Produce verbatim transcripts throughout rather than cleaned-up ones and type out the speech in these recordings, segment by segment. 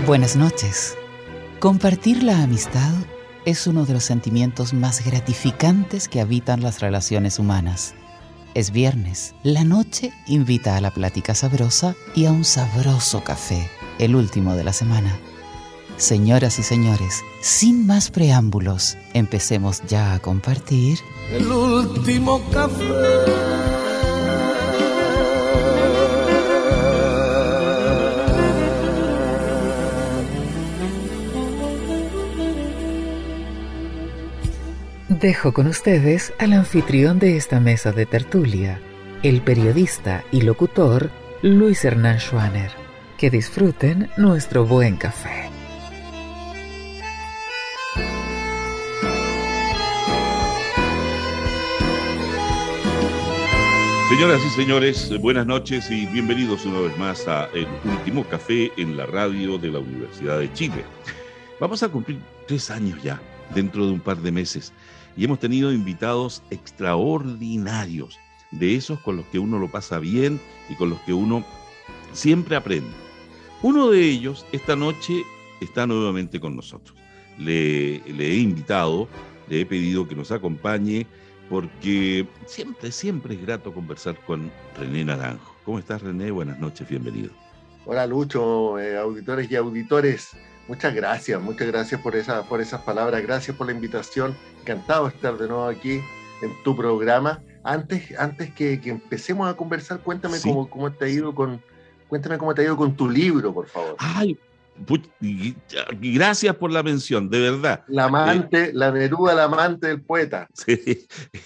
Buenas noches. Compartir la amistad es uno de los sentimientos más gratificantes que habitan las relaciones humanas. Es viernes, la noche invita a la plática sabrosa y a un sabroso café, el último de la semana. Señoras y señores, sin más preámbulos, empecemos ya a compartir el último café. Dejo con ustedes al anfitrión de esta mesa de tertulia, el periodista y locutor Luis Hernán Schwaner. Que disfruten nuestro buen café. Señoras y señores, buenas noches y bienvenidos una vez más a El Último Café en la radio de la Universidad de Chile. Vamos a cumplir tres años ya, dentro de un par de meses. Y hemos tenido invitados extraordinarios, de esos con los que uno lo pasa bien y con los que uno siempre aprende. Uno de ellos, esta noche, está nuevamente con nosotros. Le, le he invitado, le he pedido que nos acompañe, porque siempre, siempre es grato conversar con René Naranjo. ¿Cómo estás, René? Buenas noches, bienvenido. Hola, Lucho, eh, auditores y auditores. Muchas gracias, muchas gracias por, esa, por esas palabras, gracias por la invitación. Encantado de estar de nuevo aquí en tu programa. Antes, antes que, que empecemos a conversar, cuéntame sí. cómo, cómo te ha ido con, cuéntame cómo te ha ido con tu libro, por favor. Ay, puch, gracias por la mención, de verdad. La amante, eh, la Neruda, la amante del poeta. Sí,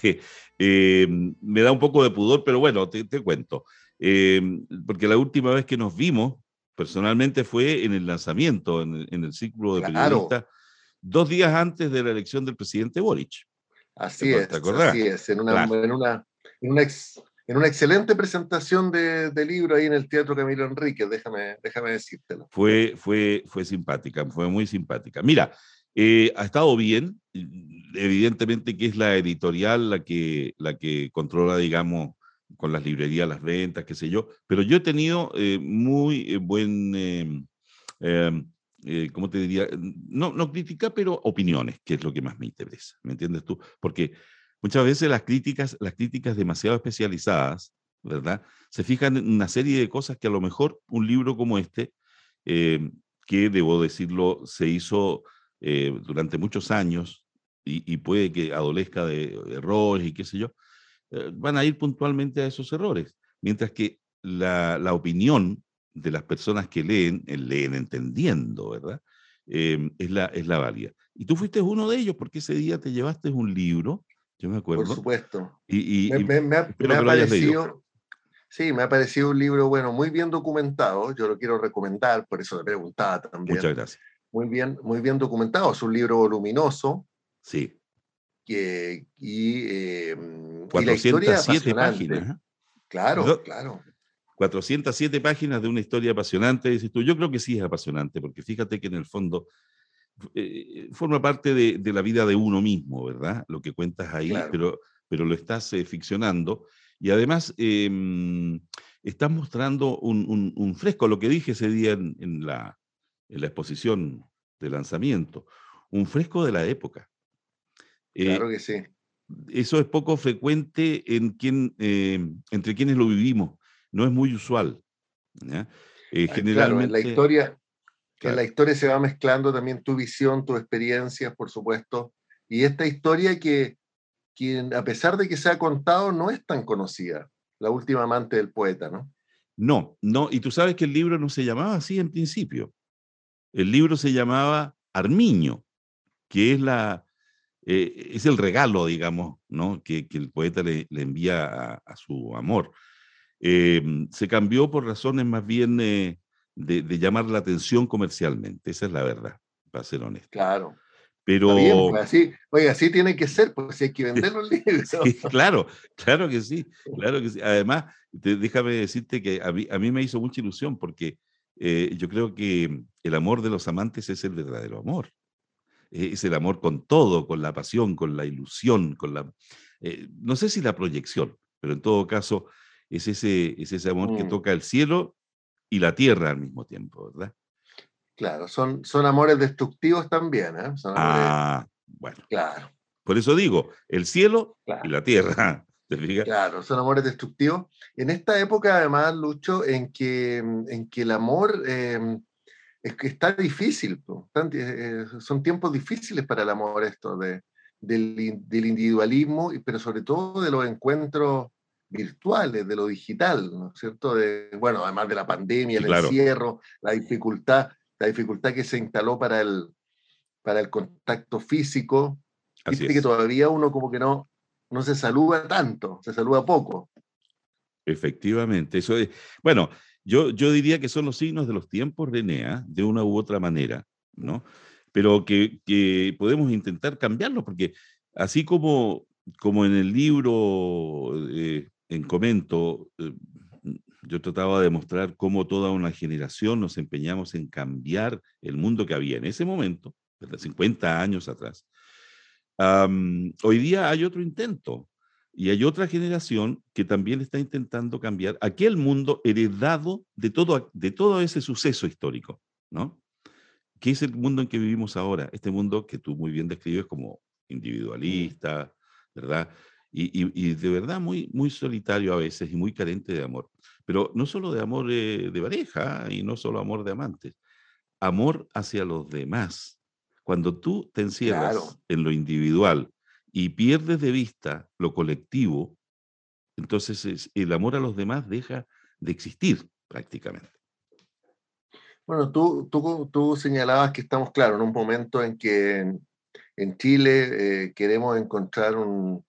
eh, me da un poco de pudor, pero bueno, te, te cuento. Eh, porque la última vez que nos vimos, personalmente, fue en el lanzamiento, en el, en el círculo de claro. periodistas, dos días antes de la elección del presidente Boric. Así es, así es, en una, claro. en una, en una, ex, en una excelente presentación de, de libro ahí en el Teatro Camilo Enríquez, déjame, déjame decírtelo. Fue, fue, fue simpática, fue muy simpática. Mira, eh, ha estado bien, evidentemente que es la editorial la que, la que controla, digamos, con las librerías, las ventas, qué sé yo, pero yo he tenido eh, muy eh, buen, eh, eh, eh, ¿cómo te diría? No, no crítica, pero opiniones, que es lo que más me interesa, ¿me entiendes tú? Porque muchas veces las críticas, las críticas demasiado especializadas, ¿verdad? Se fijan en una serie de cosas que a lo mejor un libro como este, eh, que debo decirlo, se hizo eh, durante muchos años y, y puede que adolezca de errores y qué sé yo, van a ir puntualmente a esos errores, mientras que la, la opinión de las personas que leen, leen entendiendo, ¿verdad? Eh, es, la, es la válida. Y tú fuiste uno de ellos, porque ese día te llevaste un libro, yo me acuerdo. Por supuesto. Y, y, me, me, me, ha, me ha parecido, sí, me ha parecido un libro, bueno, muy bien documentado, yo lo quiero recomendar, por eso te preguntaba también. Muchas gracias. Muy bien, muy bien documentado, es un libro voluminoso. Sí. Que, y, eh, cuatrocientas siete páginas. ¿eh? Claro, ¿No? claro. cuatrocientas siete páginas de una historia apasionante, dices tú. Yo creo que sí es apasionante, porque fíjate que en el fondo eh, forma parte de, de la vida de uno mismo, ¿verdad? Lo que cuentas ahí, claro. pero, pero lo estás eh, ficcionando. Y además eh, estás mostrando un, un, un fresco, lo que dije ese día en, en, la, en la exposición de lanzamiento, un fresco de la época. Claro que sí. Eh, eso es poco frecuente en quien, eh, entre quienes lo vivimos. No es muy usual. ¿ya? Eh, ah, generalmente, claro, en la historia, claro. en la historia se va mezclando también tu visión, tus experiencias, por supuesto. Y esta historia que, que, a pesar de que se ha contado, no es tan conocida. La última amante del poeta, ¿no? No, no. Y tú sabes que el libro no se llamaba así en principio. El libro se llamaba Armiño, que es la... Eh, es el regalo, digamos, ¿no? que, que el poeta le, le envía a, a su amor. Eh, se cambió por razones más bien eh, de, de llamar la atención comercialmente, esa es la verdad, para ser honesto. Claro. Pero... Está bien, pues así, oye, así tiene que ser, pues si hay que vender los libros. Sí, claro, claro que sí, claro que sí. Además, te, déjame decirte que a mí, a mí me hizo mucha ilusión, porque eh, yo creo que el amor de los amantes es el verdadero amor. Es el amor con todo, con la pasión, con la ilusión, con la, eh, no sé si la proyección, pero en todo caso es ese, es ese amor mm. que toca el cielo y la tierra al mismo tiempo, ¿verdad? Claro, son, son amores destructivos también, ¿eh? Son amores, Ah, bueno. claro, Por eso digo, el cielo y claro, la tierra. ¿Te fijas? claro, son amores destructivos. En esta época, además, Lucho, en que, en que el amor eh, es que está difícil, po. Están, eh, son tiempos difíciles para el amor esto, de, del, del individualismo, y- pero sobre todo de los encuentros virtuales, de lo digital, ¿no es cierto? De, bueno, además de la pandemia, Sí, el claro, encierro, la dificultad, la dificultad que se instaló para el, para el contacto físico. así Viste que es. todavía uno como que no, no se saluda tanto, se saluda poco. Efectivamente. Eso es, bueno, yo, yo diría que son los signos de los tiempos, René, ¿ah? De una u otra manera, ¿no? Pero que, que podemos intentar cambiarlos, porque así como, como en el libro eh, en Comento, eh, yo trataba de mostrar cómo toda una generación nos empeñamos en cambiar el mundo que había en ese momento, ¿verdad? cincuenta años atrás. Am, hoy día hay otro intento y hay otra generación que también está intentando cambiar aquel mundo heredado de todo, de todo ese suceso histórico, ¿no? ¿Qué es el mundo en que vivimos ahora? Este mundo que tú muy bien describes como Mm. individualista, ¿verdad? Y, y- y de verdad muy, muy solitario a veces y muy carente de amor. Pero no solo de amor eh, de pareja y no solo amor de amantes, amor hacia los demás. Cuando tú te Claro. encierras en lo individual y pierdes de vista lo colectivo, entonces es- el amor a los demás deja de existir prácticamente. Bueno, tú, tú, tú señalabas que estamos, claro, en un momento en que en, en Chile eh, queremos encontrar un,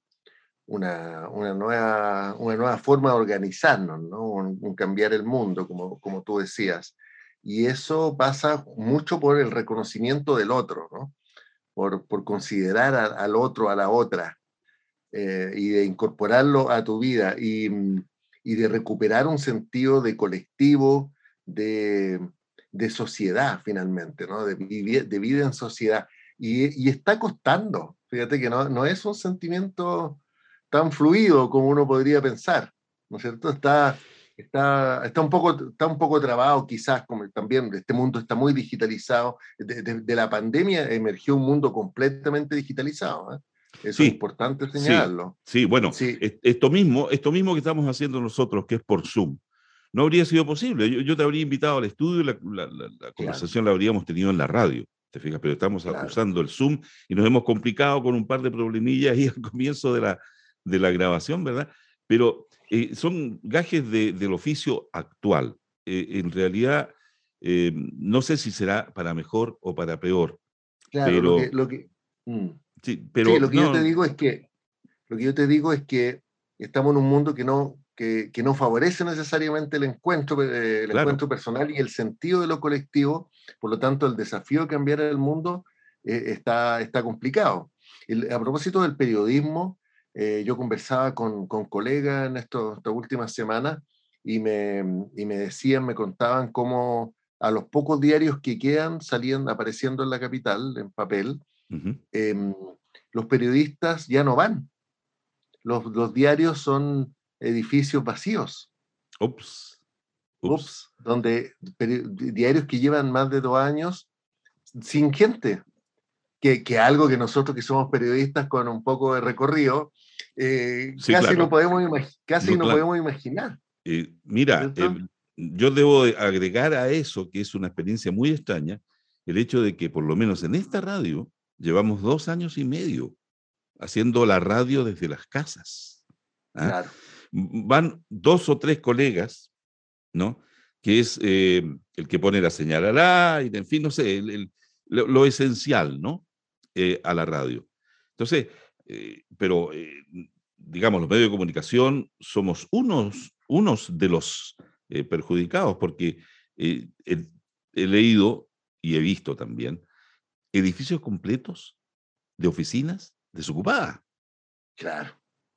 una, una, nueva, una nueva forma de organizarnos, ¿no? Un, un cambiar el mundo, como, como tú decías. Y eso pasa mucho por el reconocimiento del otro, ¿no? Por, por considerar a, al otro, a la otra, eh, y de incorporarlo a tu vida y, y de recuperar un sentido de colectivo, de, de sociedad finalmente, ¿no? De, vivir, de vida en sociedad. Y, y está costando, fíjate que no, no es un sentimiento tan fluido como uno podría pensar, ¿no es cierto? Está, está, está, un, poco, está un poco trabado quizás, como también este mundo está muy digitalizado. De, de, de la pandemia emergió un mundo completamente digitalizado, ¿eh? Eso es Sí, importante sí, señalarlo. sí. Bueno, Sí, es- esto mismo, esto mismo que estamos haciendo nosotros, que es por Zoom, no habría sido posible. Yo, yo te habría invitado al estudio y la, la- la- la claro, conversación la habríamos tenido en la radio, ¿te fijas? Pero estamos a- claro. usando el Zoom y nos hemos complicado con un par de problemillas ahí al comienzo de la, de la grabación, ¿verdad? Pero eh, son gajes de- del oficio actual. Eh, en realidad, eh, no sé si será para mejor o para peor, Claro, lo que, pero lo que, mm. sí, Sí, pero lo que yo te no, digo es que, lo que yo te digo es que estamos en un mundo que no, que, que no favorece necesariamente el encuentro, eh, el claro. encuentro personal y el sentido de lo colectivo. Por lo tanto, el desafío de cambiar el mundo eh, está, está complicado. El- a propósito del periodismo, eh, yo conversaba con, con colegas en esto- estas últimas semanas y me, y me decían, me contaban cómo a los pocos diarios que quedan salían apareciendo en la capital en papel, Ujú. em, los periodistas ya no van. Los, los diarios son edificios vacíos, Ups, ups. ups, donde peri- diarios que llevan más de dos años sin gente, que, que algo que nosotros que somos periodistas con un poco de recorrido, eh, Sí, casi, no claro. podemos imag- casi No, no claro. podemos imaginar, Eh, mira, ¿cierto? eh, yo debo de agregar a eso, que es una experiencia muy extraña, el hecho de que por lo menos en esta radio llevamos dos años y medio haciendo la radio desde las casas. ¿Ah? Claro, Van dos o tres colegas, ¿no? Que es eh, el que pone la señal al aire, en fin, no sé, el, el, lo, lo, esencial, ¿no? Eh, a la radio. Entonces, eh, pero, eh, digamos, los medios de comunicación somos unos, unos de los eh, perjudicados, porque eh, he, he leído y he visto también edificios completos de oficinas desocupadas. claro,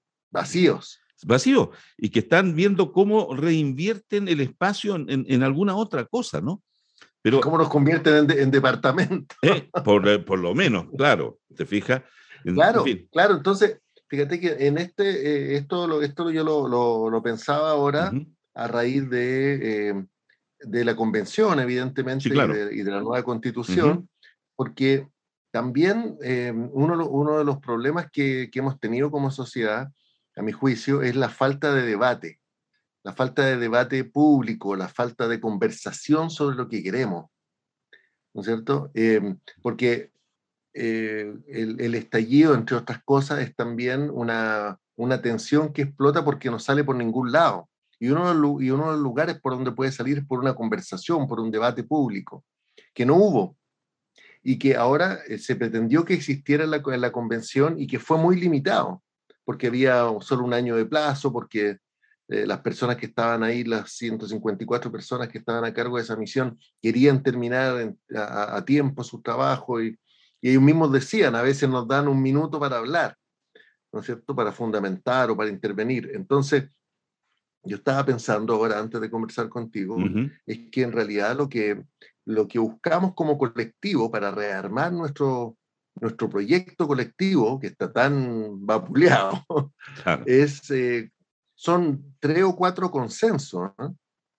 vacíos. Vacío, y que están viendo cómo reinvierten el espacio en, en, en alguna otra cosa, ¿no? Pero, ¿Cómo nos convierten en, de, en departamentos? eh, por, por, lo menos, claro, ¿te fijas? En, en Claro, fin. claro. Entonces, fíjate que en este, eh, esto, lo, esto yo lo, lo, lo pensaba Uh ahora -huh. a raíz de, eh, de la convención, Sí, evidentemente, claro. y, de, y de la nueva constitución, Ujú. porque también eh, uno, uno de los problemas que, que hemos tenido como sociedad, a mi juicio, es la falta de debate, la falta de debate público, la falta de conversación sobre lo que queremos, ¿no es cierto? Eh, porque eh, el, el estallido, entre otras cosas, es también una, una tensión que explota porque no sale por ningún lado. Y uno, de los, y uno de los lugares por donde puede salir es por una conversación, por un debate público, que no hubo, y que ahora eh, se pretendió que existiera en la, en la convención y que fue muy limitado, porque había solo un año de plazo, porque eh, las personas que estaban ahí, las ciento cincuenta y cuatro personas que estaban a cargo de esa misión, querían terminar en, a, a, tiempo su trabajo y, y ellos mismos decían, a veces nos dan un minuto para hablar, ¿no es cierto?, para fundamentar o para intervenir. Entonces, yo estaba pensando ahora, antes de conversar contigo, Ujú. es que en realidad lo que, lo que buscamos como colectivo para rearmar nuestro, nuestro proyecto colectivo, que está tan vapuleado, Claro. es, eh, son tres o cuatro consensos, ¿no?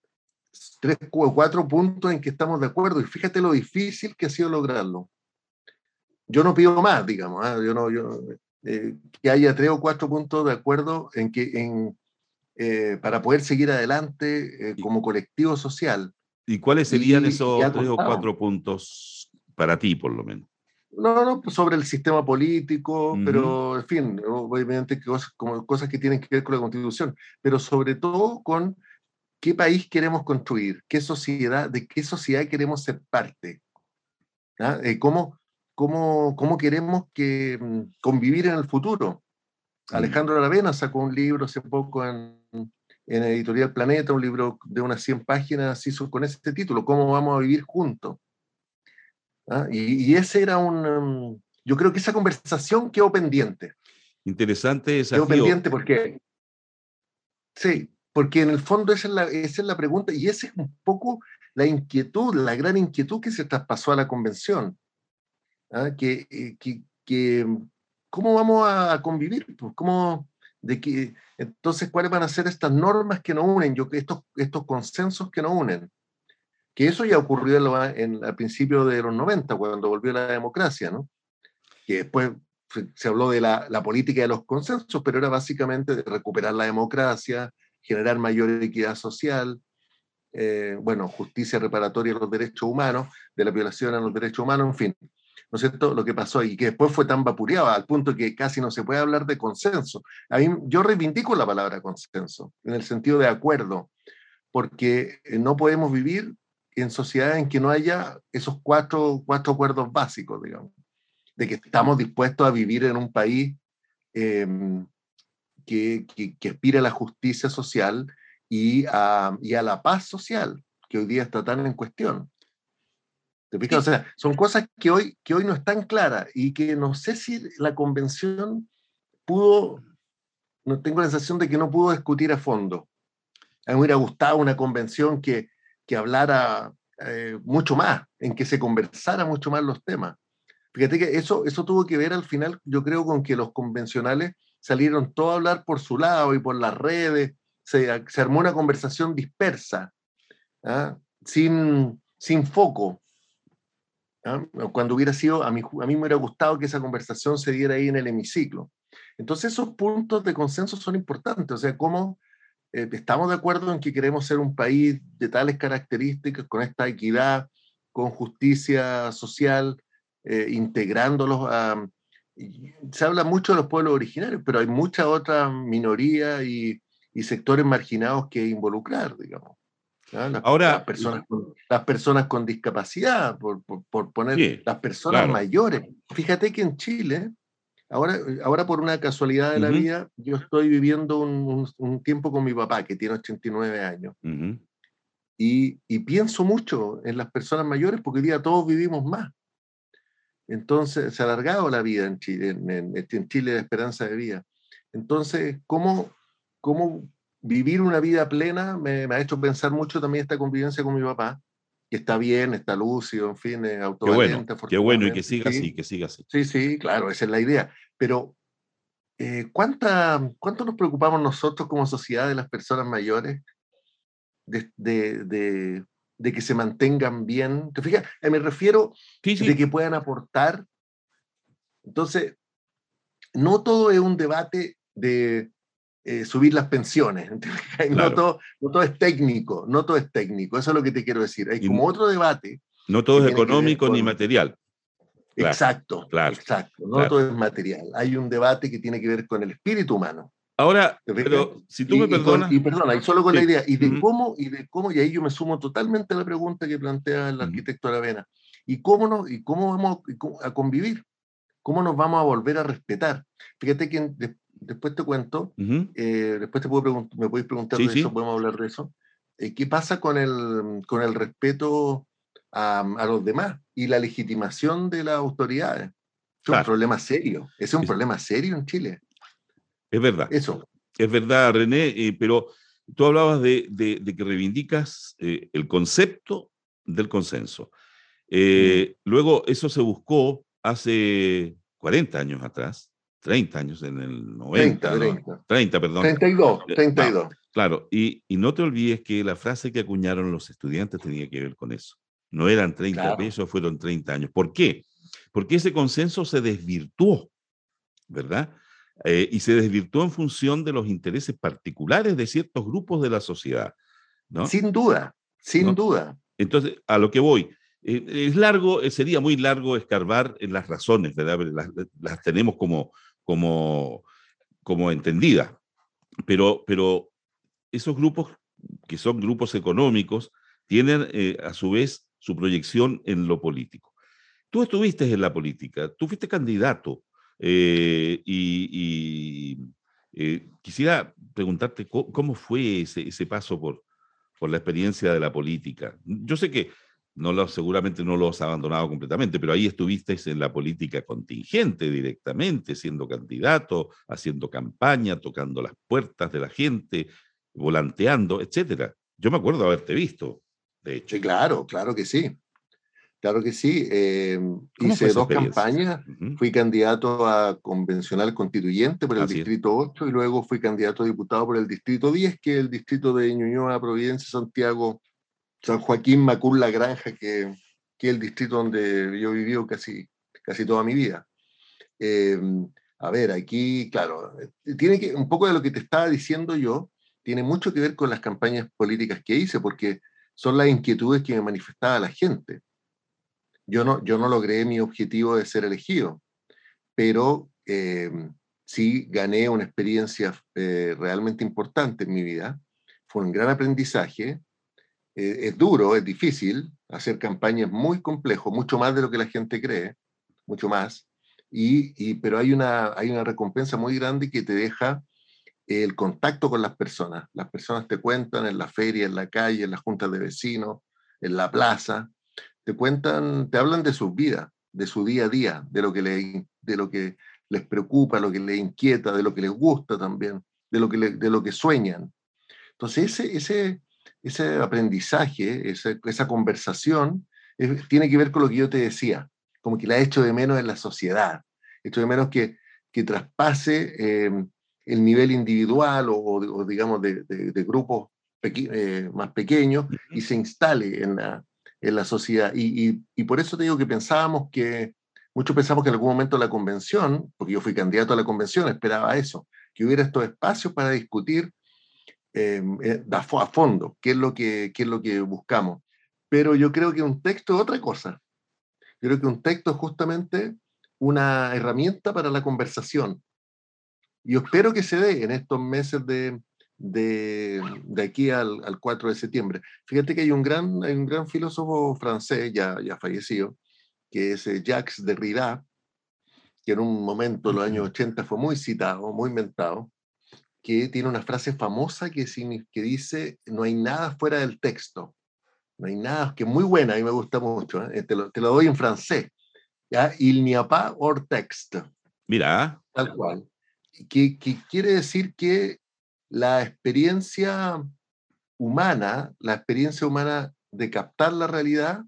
Tres o cuatro puntos en que estamos de acuerdo, y fíjate lo difícil que ha sido lograrlo. Yo no pido más, digamos, ¿eh? yo no, yo, eh, que haya tres o cuatro puntos de acuerdo en que en Eh, para poder seguir adelante eh, ¿Y, como colectivo social. y cuáles serían Y, y esos ha tres o costado. cuatro puntos para ti, por lo menos? No, no, no, pues sobre el sistema político, Ujú. pero en fin, obviamente cosas, como cosas que tienen que ver con la Constitución, pero sobre todo con qué país queremos construir, qué sociedad, de qué sociedad queremos ser parte, ¿ah? Eh, cómo, cómo, cómo queremos que, mm, convivir en el futuro. Mm. Alejandro Aravena sacó un libro hace poco en, en Editorial Planeta, un libro de unas cien páginas, hizo con este título, ¿Cómo vamos a vivir juntos? ¿Ah? Y, y, ese era un... Um, yo creo que esa conversación quedó pendiente. Interesante Quedó desafío. pendiente porque, sí, porque en el fondo esa es, la, esa es la pregunta y esa es un poco la inquietud, la gran inquietud que se traspasó a la convención. ¿Ah? Que, eh, que, que, ¿cómo vamos a convivir? Pues, ¿cómo, de que, entonces, ¿cuáles van a ser estas normas que nos unen? Yo, estos, estos consensos que nos unen. Que eso ya ocurrió en lo, en, al principio de los noventa, cuando volvió la democracia, ¿no? Que después se, se habló de la, la política de los consensos, pero era básicamente de recuperar la democracia, generar mayor equidad social, eh, bueno, justicia reparatoria de los derechos humanos, de la violación a los derechos humanos, en fin. ¿No es cierto? Lo que pasó y que después fue tan vapuleado al punto que casi no se puede hablar de consenso. A mí, yo reivindico la palabra consenso, en el sentido de acuerdo, porque no podemos vivir en sociedades en que no haya esos cuatro, cuatro acuerdos básicos, digamos, de que estamos dispuestos a vivir en un país eh, que, que, que aspira a la justicia social y a, y a la paz social, que hoy día está tan en cuestión. ¿Te fijas? O Sí. sea, son cosas que hoy, que hoy no están claras y que no sé si la convención pudo, no tengo la sensación de que no pudo discutir a fondo. A mí me hubiera gustado una convención que, que hablara eh, mucho más, en que se conversara mucho más los temas. Fíjate que eso, eso tuvo que ver al final, yo creo, con que los convencionales salieron todos a hablar por su lado y por las redes, se, se armó una conversación dispersa, ¿ah? sin, sin foco. ¿Ah? Cuando hubiera sido, a mí, a mí me hubiera gustado que esa conversación se diera ahí en el hemiciclo. Entonces esos puntos de consenso son importantes, o sea, cómo eh, estamos de acuerdo en que queremos ser un país de tales características, con esta equidad, con justicia social, eh, integrándolos a... Se habla mucho de los pueblos originarios, pero hay muchas otras minorías y, y sectores marginados que involucrar, digamos. ¿Ah? Las, las, Ahora, personas con, las personas con discapacidad, por, por, por poner sí, las personas claro. mayores. Fíjate que en Chile, ahora, ahora por una casualidad de la Ujú, vida, yo estoy viviendo un, un, un tiempo con mi papá, que tiene ochenta y nueve años, ujú. y, y pienso mucho en las personas mayores porque hoy día todos vivimos más. Entonces, se ha alargado la vida en Chile, en, en, en Chile la esperanza de vida. Entonces, ¿cómo, cómo vivir una vida plena? Me, me ha hecho pensar mucho también esta convivencia con mi papá, que está bien, está lúcido, en fin, es Qué bueno, autovalente, qué bueno y que afortunadamente. siga así, Sí, que siga así. sí, sí, claro, esa es la idea. Pero, eh, ¿cuánta, ¿cuánto nos preocupamos nosotros como sociedad de las personas mayores? De, de, de, de que se mantengan bien. ¿Te fijas? Me refiero Sí, sí. de que puedan aportar. Entonces, no todo es un debate de eh, subir las pensiones. Claro. No todo, no todo es técnico, no todo es técnico. Eso es lo que te quiero decir. Hay Y como otro debate no que todo es tiene que ver económico ni con... material. Claro, Exacto, claro, exacto. No claro. todo es material. Hay un debate que tiene que ver con el espíritu humano. Ahora, ¿Te fijas? pero si tú me Y, y, con, perdonas. y perdona, y solo con la Sí. idea, y de Ujú, cómo, y de cómo, y ahí yo me sumo totalmente a la pregunta que plantea el ujú. arquitecto Aravena, y cómo, nos, y cómo vamos y cómo- a convivir, cómo nos vamos a volver a respetar. Fíjate que en- de- después te cuento, Ujú. eh, después te puedo pregun- me podéis preguntar Sí, de eso, sí. podemos hablar de eso. Eh, ¿qué pasa con el, con el respeto a, a los demás y la legitimación de las autoridades? Es un Claro, problema serio, ese es un es, problema serio en Chile. es verdad. Eso. Es verdad, René, eh, pero tú hablabas de, de- de que reivindicas eh, el concepto del consenso. Mm. Eh, luego, eso se buscó hace cuarenta años atrás, treinta años, en el treinta, noventa, ¿no? treinta. treinta, perdón. treinta y dos, Eh, treinta y vamos, dos. claro, y, y no te olvides que la frase que acuñaron los estudiantes tenía que ver con eso. No eran treinta Claro. pesos, fueron treinta años. ¿Por qué? Porque ese consenso se desvirtuó, ¿verdad? Eh, y se desvirtuó en función de los intereses particulares de ciertos grupos de la sociedad, ¿no? Sin duda, sin ¿No? duda. Entonces, a lo que voy, eh, es largo, eh, sería muy largo escarbar en las razones, ¿verdad? Las, las tenemos como, como, como entendidas, pero, pero esos grupos, que son grupos económicos, tienen eh, a su vez su proyección en lo político. Tú estuviste en la política, tú fuiste candidato eh, y, y eh, quisiera preguntarte cómo, cómo fue ese, ese paso por, por la experiencia de la política. Yo sé que no lo, seguramente no lo has abandonado completamente, pero ahí estuviste en la política contingente directamente, siendo candidato, haciendo campaña, tocando las puertas de la gente, volanteando, etcétera. Yo me acuerdo haberte visto, de hecho. Sí, claro, claro que sí. Claro que sí. Eh, ¿Cómo fue hice esa dos experiencia? campañas. Uh-huh. Fui candidato a convencional constituyente por el Así es. distrito ocho y luego fui candidato a diputado por el distrito diez, que es el distrito de Ñuñoa, Providencia, Santiago, San Joaquín, Macul, La Granja, que, que es el distrito donde yo he vivido casi, casi toda mi vida. Eh, a ver, aquí, claro, tiene que, un poco de lo que te estaba diciendo yo, tiene mucho que ver con las campañas políticas que hice, porque son las inquietudes que me manifestaba la gente. Yo no, yo no logré mi objetivo de ser elegido, pero eh, sí gané una experiencia eh, realmente importante en mi vida. Fue un gran aprendizaje. Eh, es duro, es difícil. Hacer campaña es muy complejo, mucho más de lo que la gente cree, mucho más. Y, y, pero hay una, hay una recompensa muy grande que te deja el contacto con las personas. Las personas te cuentan en la feria, en la calle, en las juntas de vecinos, en la plaza, te cuentan, te hablan de sus vidas, de su día a día, de lo que, le, de lo que les preocupa, lo que les inquieta, de lo que les gusta también, de lo que, le, de lo que sueñan. Entonces, ese, ese, ese aprendizaje, esa, esa conversación, es, tiene que ver con lo que yo te decía, como que la echo de menos en la sociedad, echo de menos que, que traspase eh, el nivel individual o, o digamos, de, de, de grupos peque eh, más pequeños y se instale en la, en la sociedad. Y, y, y por eso te digo que pensábamos que, muchos pensamos que en algún momento la convención, porque yo fui candidato a la convención, esperaba eso, que hubiera estos espacios para discutir eh, a fondo qué es, lo que, qué es lo que buscamos. Pero yo creo que un texto es otra cosa. Yo creo que un texto es justamente una herramienta para la conversación. Y yo espero que se dé en estos meses de, de, de aquí al, al cuatro de septiembre. Fíjate que hay un gran, hay un gran filósofo francés, ya, ya fallecido, que es Jacques Derrida, que en un momento en los años ochenta fue muy citado, muy mentado, que tiene una frase famosa que, que dice, no hay nada fuera del texto. No hay nada, que es muy buena, a mí me gusta mucho. ¿eh? Te, lo, te lo doy en francés. ¿Ya? Il n'y a pas hors texte. Mira. Tal cual. Que, que quiere decir que la experiencia humana, la experiencia humana de captar la realidad,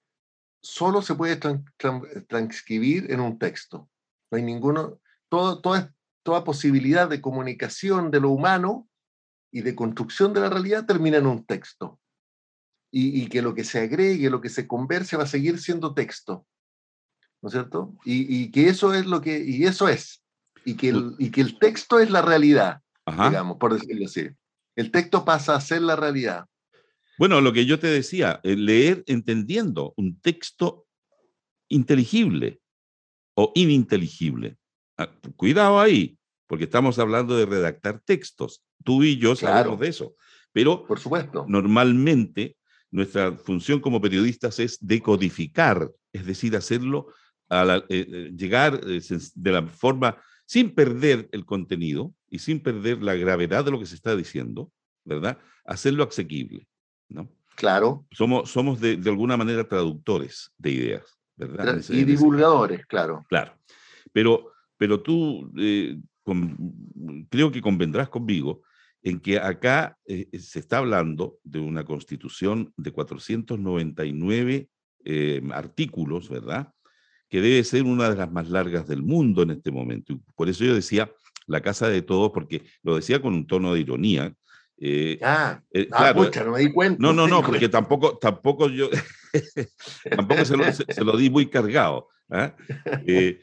solo se puede tran, tran, transcribir en un texto. No hay ninguno, todo, toda, toda posibilidad de comunicación de lo humano y de construcción de la realidad termina en un texto. y, y que lo que se agregue, lo que se converse va a seguir siendo texto, ¿no es cierto? Y, y que eso es lo que, y eso es, y que, el, y que el texto es la realidad, Ajá. digamos, por decirlo así. El texto pasa a ser la realidad. Bueno, lo que yo te decía, leer entendiendo un texto inteligible o ininteligible. Cuidado ahí, porque estamos hablando de redactar textos. Tú y yo sabemos Claro, de eso. Pero por supuesto. normalmente nuestra función como periodistas es decodificar, es decir, hacerlo, a la, eh, llegar eh, de la forma, sin perder el contenido y sin perder la gravedad de lo que se está diciendo, ¿verdad? Hacerlo asequible, ¿no? Claro. Somos, somos de, de alguna manera traductores de ideas, ¿verdad? En ese, Y en ese divulgadores, caso. claro. Claro. Pero, pero tú eh, con, creo que convendrás conmigo en que acá eh, se está hablando de una constitución de cuatrocientos noventa y nueve eh, artículos, ¿verdad? Que debe ser una de las más largas del mundo en este momento. Por eso yo decía la casa de todos, porque lo decía con un tono de ironía. Eh, Ah, eh, ah, claro, pucha, no me di cuenta. no, No no, me di no, porque cuenta. tampoco, tampoco yo, tampoco se lo, se, se lo di muy cargado. ¿eh? Eh,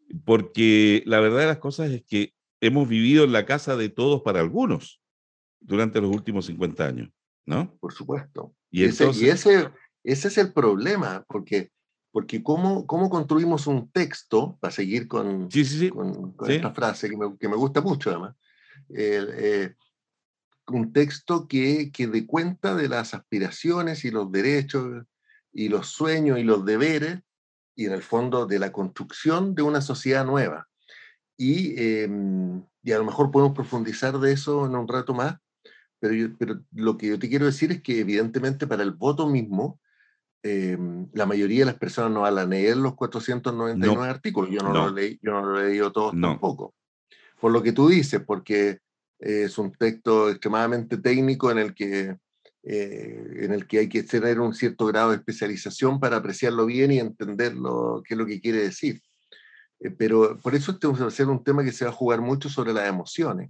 porque la verdad de las cosas es que hemos vivido en la casa de todos para algunos durante los últimos cincuenta años, ¿no? Por supuesto. Y Y ese, y entonces, ese, ese es el problema, porque, porque cómo, cómo construimos un texto, para seguir con, sí, sí, sí, con, con sí, esta frase que me, que me gusta mucho además, eh, eh, un texto que, que dé cuenta de las aspiraciones y los derechos y los sueños y los deberes, y en el fondo de la construcción de una sociedad nueva. Y, eh, y a lo mejor podemos profundizar de eso en un rato más, pero, yo, pero lo que yo te quiero decir es que evidentemente para el voto mismo, eh, la mayoría de las personas no van a leer los cuatrocientos noventa y nueve no, artículos, yo no, lo no, leí, yo no lo he leído todos no. tampoco. Por lo que tú dices, porque eh, es un texto extremadamente técnico en el que, eh, en el que hay que tener un cierto grado de especialización para apreciarlo bien y entender lo, qué es lo que quiere decir. Eh, pero por eso este va a ser un tema que se va a jugar mucho sobre las emociones.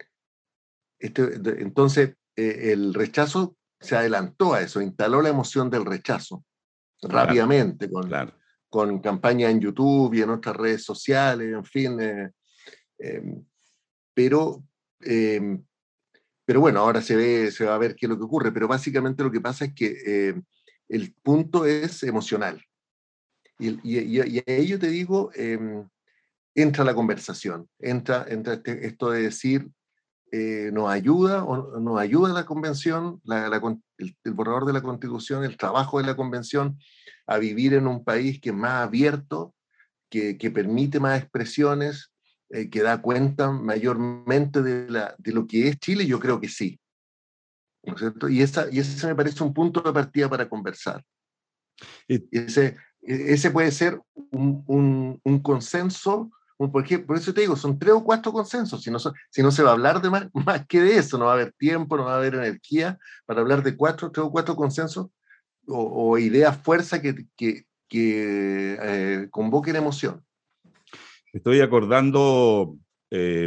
Este, de, entonces, eh, el rechazo se adelantó a eso, instaló la emoción del rechazo Claro, rápidamente con, claro. con campañas en YouTube y en otras redes sociales, en fin. Eh, eh, pero, eh, pero bueno, ahora se, ve, se va a ver qué es lo que ocurre, pero básicamente lo que pasa es que eh, el punto es emocional. Y, y, y, y ahí yo te digo, eh, entra la conversación, entra, entra este, esto de decir, Eh, nos ayuda o nos ayuda la convención, la, la, el, el borrador de la constitución, el trabajo de la convención a vivir en un país que es más abierto, que, que permite más expresiones, eh, que da cuenta mayormente de, la, de lo que es Chile. Yo creo que sí, ¿no es cierto? Y, esa, y ese me parece un punto de partida para conversar. Eh, Y ese, ese puede ser un, un, un consenso. Por, por eso te digo, son tres o cuatro consensos, si no, son, si no se va a hablar de más, más que de eso, no va a haber tiempo, no va a haber energía para hablar de cuatro, tres o cuatro consensos o, o ideas fuerza que, que, que eh, convoquen emoción. Estoy acordando, eh,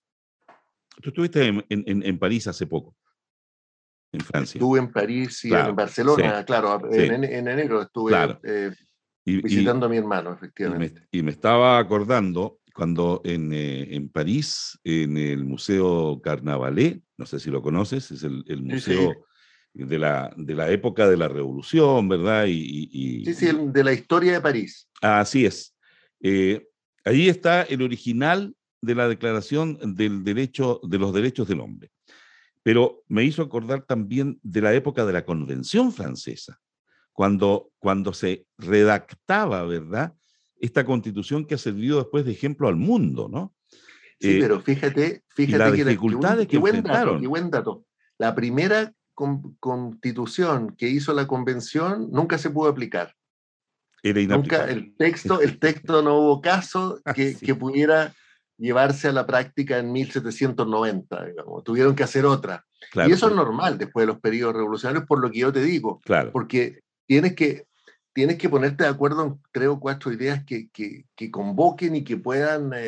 tú estuviste en, en, en París hace poco, en Francia. Estuve en París y en Claro, Barcelona, sí, claro, sí, en, en enero estuve claro. eh, Y, y, visitando a mi hermano, y, me, efectivamente. y me estaba acordando cuando en, eh, en París, en el Museo Carnavalet, no sé si lo conoces, es el, el Sí, sí, museo de la, de la época de la Revolución, ¿verdad? Y, y, sí, sí, y de la historia de París. así es. Eh, ahí está el original de la Declaración del derecho, de los Derechos del Hombre. Pero me hizo acordar también de la época de la Convención Francesa, cuando, cuando se redactaba, ¿verdad? Esta constitución que ha servido después de ejemplo al mundo, ¿no? Sí, Eh, pero fíjate, y las fíjate que, la, qué, buen, dificultades que qué buen dato, qué enfrentaron. buen dato. La primera con, constitución que hizo la convención nunca se pudo aplicar. Era Nunca inaplicable. el texto, el texto no hubo caso que, Así. que pudiera llevarse a la práctica en mil setecientos noventa, digamos. Tuvieron que hacer otra. Y Claro, eso es por, normal después de los periodos revolucionarios, por lo que yo te digo, claro, porque tienes que, tienes que ponerte de acuerdo en tres o cuatro ideas que, que, que convoquen y que puedan eh,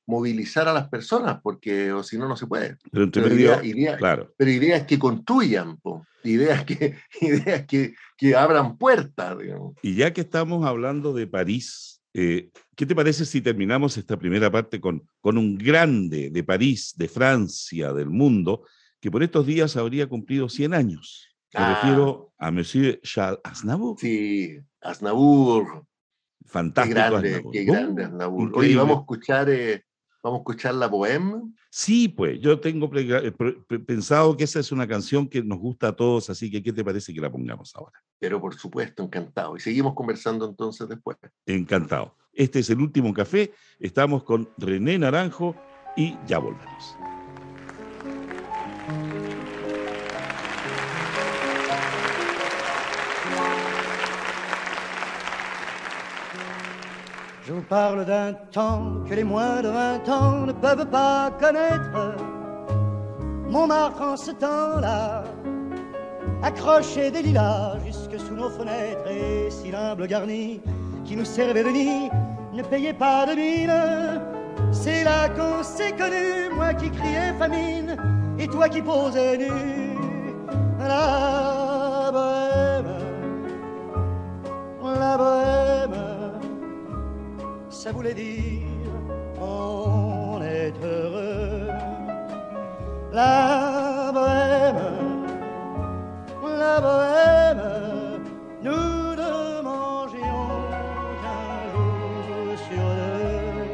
movilizar a las personas, porque o si no, no se puede. Pero entre Pero, medio, idea- idea- claro. pero ideas que construyan, po. ideas, que, ideas que, que abran puertas, digamos. Y ya que estamos hablando de París, eh, ¿qué te parece si terminamos esta primera parte con, con un grande de París, de Francia, del mundo, que por estos días habría cumplido cien años? Me Ah. refiero a Monsieur Charles Aznavour. Sí, Aznavour. Qué Fantástico grande, Aznavour. qué Oh, grande Aznavour. Oye, increíble. vamos a escuchar, eh, vamos a escuchar la poema. Sí, pues, yo tengo pre- pre- pensado que esa es una canción que nos gusta a todos, así que ¿qué te parece que la pongamos ahora? Pero por supuesto, encantado. Y seguimos conversando entonces después. Encantado. Este es el último café, estamos con René Naranjo y ya volvemos. Je vous parle d'un temps que les moins de vingt ans ne peuvent pas connaître. Montmartre en ce temps-là accrochait des lilas jusque sous nos fenêtres, et si l'humble garni qui nous servait de nid ne payait pas de mine. C'est là qu'on s'est connus, moi qui criais famine et toi qui posais nu. La bohème, la bohème, ça voulait dire on est heureux. La bohème, la bohème, nous ne mangions qu'un jour sur deux.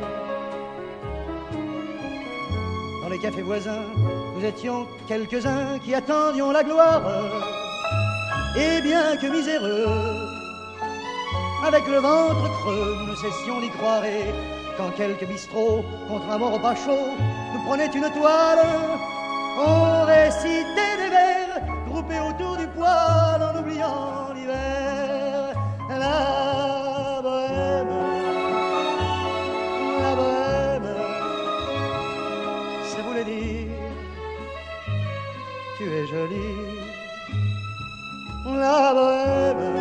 Dans les cafés voisins, nous étions quelques-uns qui attendions la gloire. Et bien que miséreux, avec le ventre creux, nous ne cessions d'y croire. Et quand quelques bistrots, contre un bon repas chaud, nous prenaient une toile, on récitait des vers groupés autour du poêle en oubliant l'hiver. La bohème, la bohème, ça voulait dire tu es jolie. La bohème,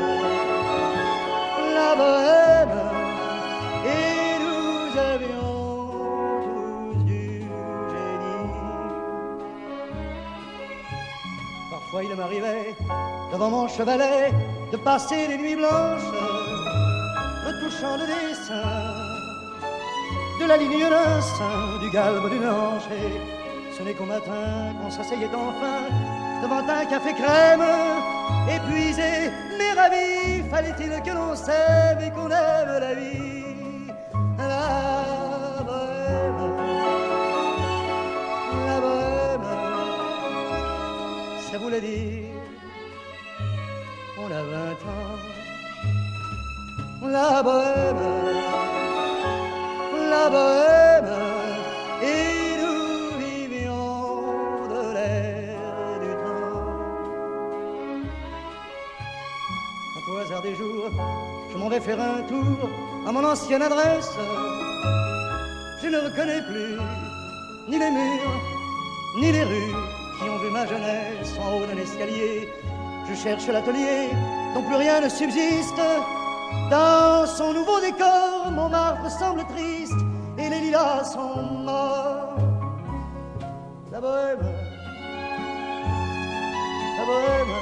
la bohème, et nous avions tous du génie. Parfois il m'arrivait, devant mon chevalet, de passer des nuits blanches, retouchant le dessin de la ligne d'un sein, du galbe d'une hanche. Et ce n'est qu'au matin qu'on s'asseyait enfin devant un café crème, épuisé mais ravi. Fallait-il que l'on s'aime et qu'on aime la vie. La bohème, la bohème, ça voulait dire on a vingt ans. La bohème, la bohème, et nous vivions de l'air du temps. Au hasard des jours, je m'en vais faire un tour à mon ancienne adresse. Je ne reconnais plus ni les murs, ni les rues qui ont vu ma jeunesse en haut d'un escalier. Je cherche l'atelier dont plus rien ne subsiste. Dans son nouveau décor, Montmartre semble triste et les lilas sont morts. La bohème, la bohème,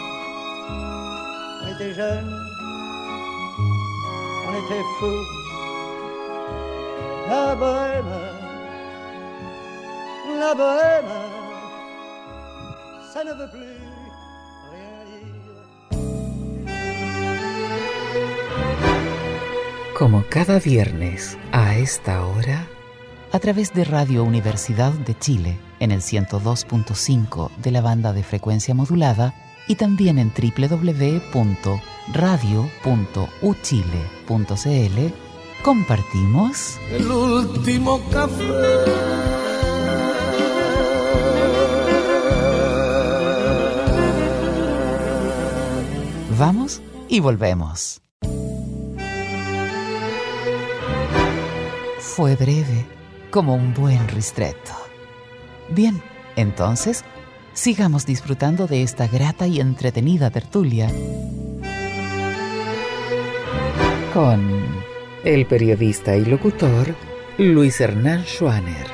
on était jeunes, on était fous. La bohème, la bohème, ça ne veut plus rien dire. Como cada viernes a esta hora, a través de Radio Universidad de Chile en el ciento dos punto cinco de la banda de frecuencia modulada y también en doble u doble u doble u punto radio punto u chile punto c l, compartimos el último café. Vamos y volvemos. Fue breve, como un buen ristretto. Bien, entonces, sigamos disfrutando de esta grata y entretenida tertulia con el periodista y locutor Luis Hernán Schwanner.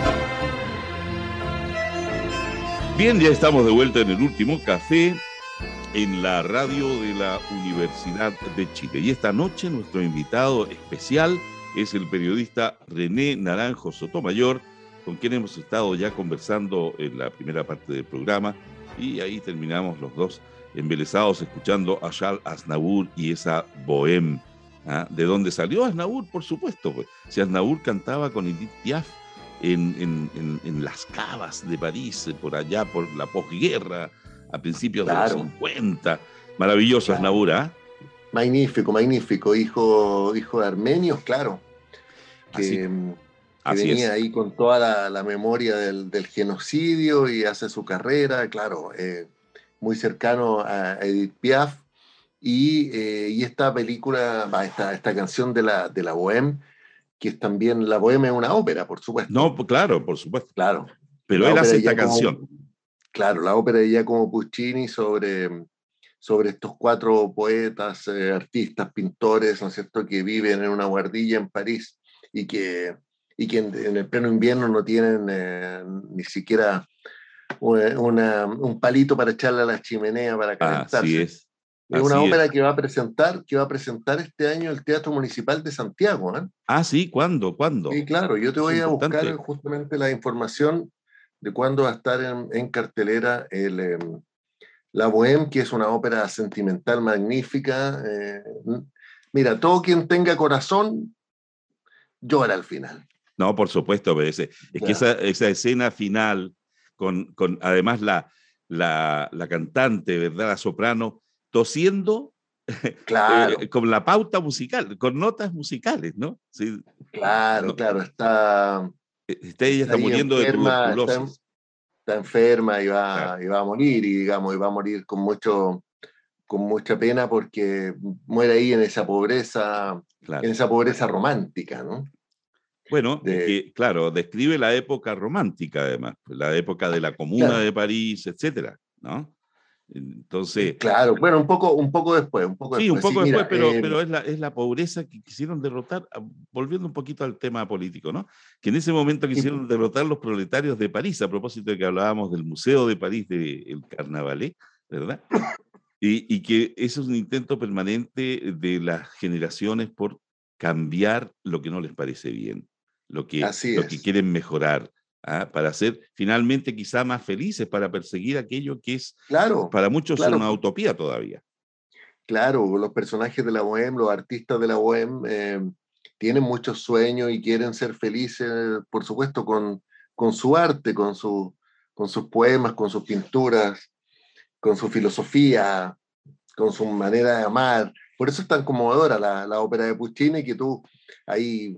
Bien, ya estamos de vuelta en el último café en la radio de la Universidad de Chile. Y esta noche nuestro invitado especial es el periodista René Naranjo Sotomayor, con quien hemos estado ya conversando en la primera parte del programa, y ahí terminamos los dos embelesados escuchando a Charles Aznavour y esa Bohème. ¿Ah? ¿De dónde salió Aznavour? Por supuesto, pues. Si Aznavour cantaba con Edith Piaf en, en, en, en las cavas de París, por allá, por la posguerra, a principios claro. de los cincuenta. Maravilloso claro. Aznavour, ¿ah? ¿eh? Magnífico, magnífico. Hijo, hijo de armenios, claro. Que, Así. que Así venía es. ahí con toda la, la memoria del, del genocidio y hace su carrera, claro, eh, muy cercano a Edith Piaf. Y, eh, y esta película, esta, esta canción de la, de la Bohème, que es también, la Bohème es una ópera, por supuesto. No, claro, por supuesto. Claro. Pero él hace esta canción. Como, claro, la ópera de Giacomo Puccini sobre, sobre estos cuatro poetas, eh, artistas, pintores, ¿no es cierto?, que viven en una guardilla en París y que, y que en, en el pleno invierno no tienen eh, ni siquiera una, una, un palito para echarle a la chimenea para calentarse. Así es. Es una ópera es. que va a presentar, que va a presentar este año el Teatro Municipal de Santiago, ¿eh? Ah, sí, ¿cuándo? ¿Cuándo? Sí, claro, yo te voy es a importante. buscar justamente la información de cuándo va a estar en, en cartelera el, eh, la Bohème, que es una ópera sentimental magnífica. Eh, mira, todo quien tenga corazón llora al final. No, por supuesto, pero ese, es que esa, esa escena final, con, con además la, la, la cantante, ¿verdad? La soprano, tosiendo claro. eh, con la pauta musical, con notas musicales, ¿no? Sí. Claro, no, claro, está... Está ella está, está muriendo enferma, de tuberculosis. Está, está enferma y va, claro. y va a morir, y digamos, y va a morir con, mucho, con mucha pena porque muere ahí en esa pobreza, claro. en esa pobreza romántica, ¿no? Bueno, de... que, claro, describe la época romántica, además, la época de la Comuna claro. de París, etcétera, ¿no? Entonces, claro, bueno, un poco, un poco después, un poco sí, después. un poco sí, después, mira, pero, eh, pero es, la, es la pobreza que quisieron derrotar, volviendo un poquito al tema político, ¿no? Que en ese momento quisieron sí. derrotar los proletarios de París, a propósito de que hablábamos del Museo de París, del Carnavalet, ¿verdad? Y, y que eso es un intento permanente de las generaciones por cambiar lo que no les parece bien, lo que, lo que quieren mejorar. ¿Ah? Para ser finalmente quizá más felices, para perseguir aquello que es claro, para muchos claro. una utopía todavía. Claro, los personajes de la Bohème, los artistas de la Bohème eh, tienen muchos sueños y quieren ser felices, por supuesto, con, con su arte, con, su, con sus poemas, con sus pinturas, con su filosofía, con su manera de amar. Por eso es tan conmovedora la, la ópera de Puccini, que tú ahí,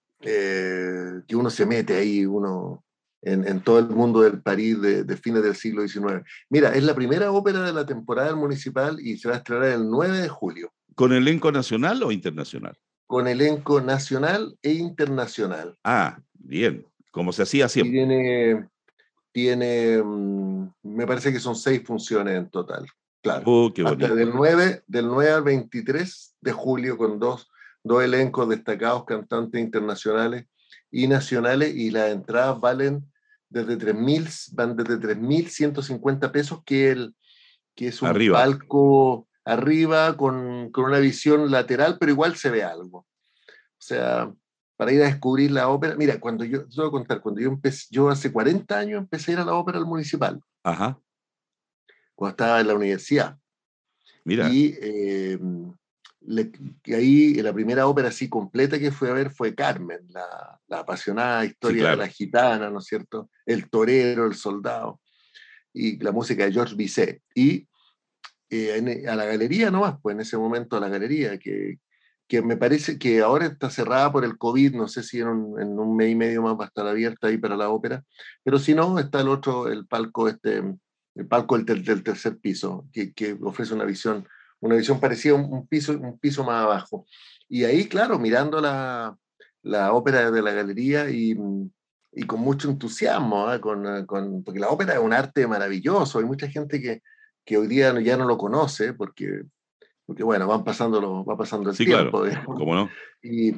eh, que uno se mete ahí, uno... En, en todo el mundo del París de, de fines del siglo diecinueve. Mira, es la primera ópera de la temporada municipal y se va a estrenar el nueve de julio. ¿Con elenco nacional o internacional? Con elenco nacional e internacional. Ah, bien, como se hacía siempre. Y tiene, tiene, me parece que son seis funciones en total. Claro. Oh, qué bonito. Hasta del nueve, del nueve al veintitrés de julio, con dos, dos elencos destacados, cantantes internacionales y nacionales, y las entradas valen desde tres mil, van desde tres mil ciento cincuenta pesos, que, el, que es un arriba. palco arriba con, con una visión lateral, pero igual se ve algo. O sea, para ir a descubrir la ópera, mira, cuando yo, te voy a contar, cuando yo empecé, yo hace cuarenta años empecé a ir a la ópera al municipal. Ajá. Cuando estaba en la universidad. Mira. Y eh, Le, que ahí la primera ópera así completa que fui a ver fue Carmen, la, la apasionada historia sí, claro. de la gitana, ¿no es cierto? El torero, el soldado, y la música de Georges Bizet. Y eh, en, a la galería nomás, pues en ese momento a la galería, que, que me parece que ahora está cerrada por el COVID, no sé si en un, en un mes y medio más va a estar abierta ahí para la ópera, pero si no, está el otro, el palco, este, el palco del, del tercer piso, que, que ofrece una visión una visión parecida a un, un, piso, un piso más abajo. Y ahí, claro, mirando la, la ópera de la galería y, y con mucho entusiasmo, ¿eh? con, con, porque la ópera es un arte maravilloso. Hay mucha gente que, que hoy día ya no lo conoce porque, porque bueno, van pasando lo, va pasando el sí, tiempo. Claro. ¿Cómo no? Y,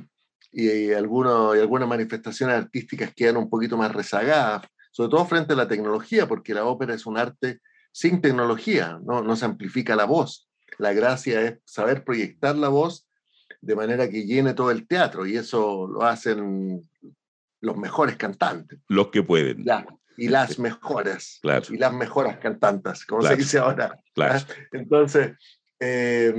y, y, algunos, y algunas manifestaciones artísticas quedan un poquito más rezagadas, sobre todo frente a la tecnología, porque la ópera es un arte sin tecnología, no, no se amplifica la voz. La gracia es saber proyectar la voz de manera que llene todo el teatro, y eso lo hacen los mejores cantantes. Los que pueden. La, y las mejores. Claro. Y las mejores cantantas, como claro. se dice ahora. Claro. Entonces, eh,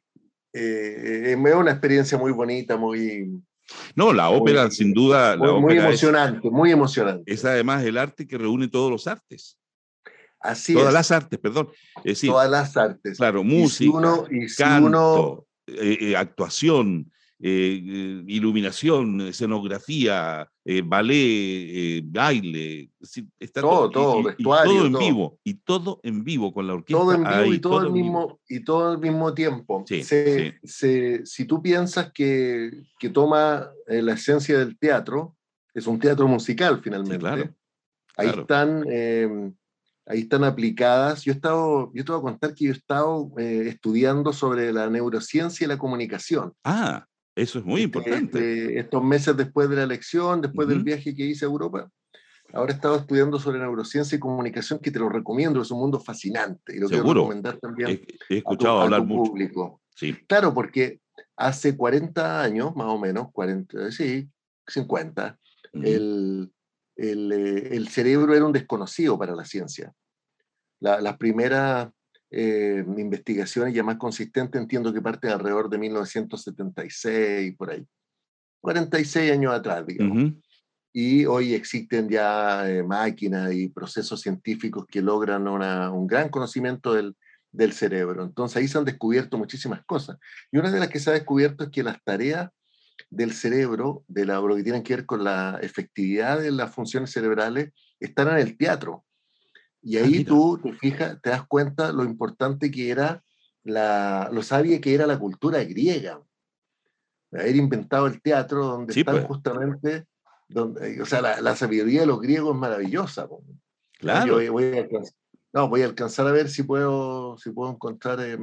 eh, es una experiencia muy bonita, muy... No, la ópera, muy, sin duda... Muy, la muy ópera emocionante, es, muy emocionante. Es además el arte que reúne todos los artes. Así Todas es. las artes, perdón. Es decir, todas las artes. Claro, música, y si uno, y si canto, uno... eh, eh, actuación, eh, eh, iluminación, escenografía, eh, ballet, eh, baile, está todo, todo, todo, y, vestuario, y todo en todo. vivo, y todo en vivo con la orquesta. Todo en vivo ahí, y todo, todo al mismo y todo al mismo tiempo. Sí, se, sí. Se, si tú piensas que, que toma eh, la esencia del teatro, es un teatro musical finalmente. Sí, claro, ahí claro. están eh, ahí están aplicadas. Yo he estado, yo te voy a contar que yo he estado eh, estudiando sobre la neurociencia y la comunicación. Ah, eso es muy este, importante. Este, estos meses después de la elección, después uh-huh. del viaje que hice a Europa. Ahora he estado estudiando sobre neurociencia y comunicación, que te lo recomiendo, es un mundo fascinante y lo Seguro. quiero recomendar también he, he escuchado a tu, hablar a tu mucho. público. Sí. Claro, porque hace cuarenta años, más o menos, cuarenta, sí, cincuenta, uh-huh. el, el, el cerebro era un desconocido para la ciencia. La, las primeras eh, investigaciones ya más consistentes entiendo que parte de alrededor de mil novecientos setenta y seis, por ahí. cuarenta y seis años atrás, digamos. Uh-huh. Y hoy existen ya eh, máquinas y procesos científicos que logran una, un gran conocimiento del, del cerebro. Entonces ahí se han descubierto muchísimas cosas. Y una de las que se ha descubierto es que las tareas del cerebro, de la, lo que tienen que ver con la efectividad de las funciones cerebrales, están en el teatro. Y ahí ah, tú te fijas, te das cuenta lo importante que era, la, lo sabia que era la cultura griega. Haber inventado el teatro donde sí, están pues. justamente... Donde, o sea, la, la sabiduría de los griegos es maravillosa. Claro. Yo voy, voy, a alcanzar, no, voy a alcanzar a ver si puedo, si puedo encontrar eh,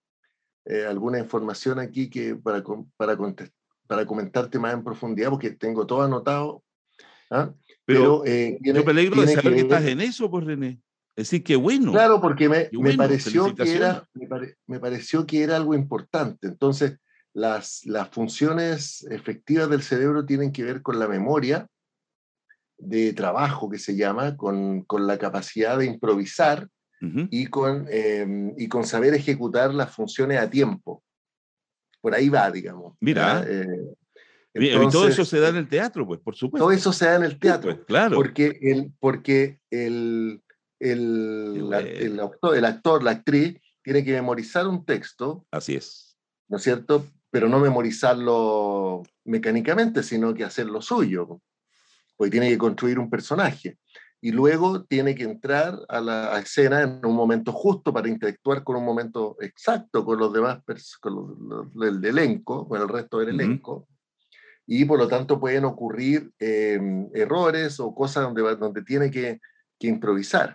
eh, alguna información aquí que para, para, contest, para comentarte más en profundidad, porque tengo todo anotado. ¿ah? Pero, Pero eh, tiene, yo me alegro de saber que, que, que estás en eso, pues, René. Es decir, qué bueno. Claro, porque me, bueno, me, pareció que era, me, pare, me pareció que era algo importante. Entonces, Las, las funciones efectivas del cerebro tienen que ver con la memoria de trabajo, que se llama, con, con la capacidad de improvisar uh-huh. y, con, eh, y con saber ejecutar las funciones a tiempo. Por ahí va, digamos. Mira, eh, entonces, y todo eso se da en el teatro, pues, por supuesto. Todo eso se da en el teatro. Sí, pues, claro. Porque el, porque el, el, bueno. la, el, actor, el actor, la actriz, tiene que memorizar un texto. Así es. ¿No es cierto? Pero no memorizarlo mecánicamente, sino que hacerlo suyo, porque tiene que construir un personaje. Y luego tiene que entrar a la a escena en un momento justo para interactuar con un momento exacto con los demás, con los, los, el elenco, con el resto del elenco. Uh-huh. Y por lo tanto pueden ocurrir eh, errores o cosas donde, donde tiene que, que improvisar.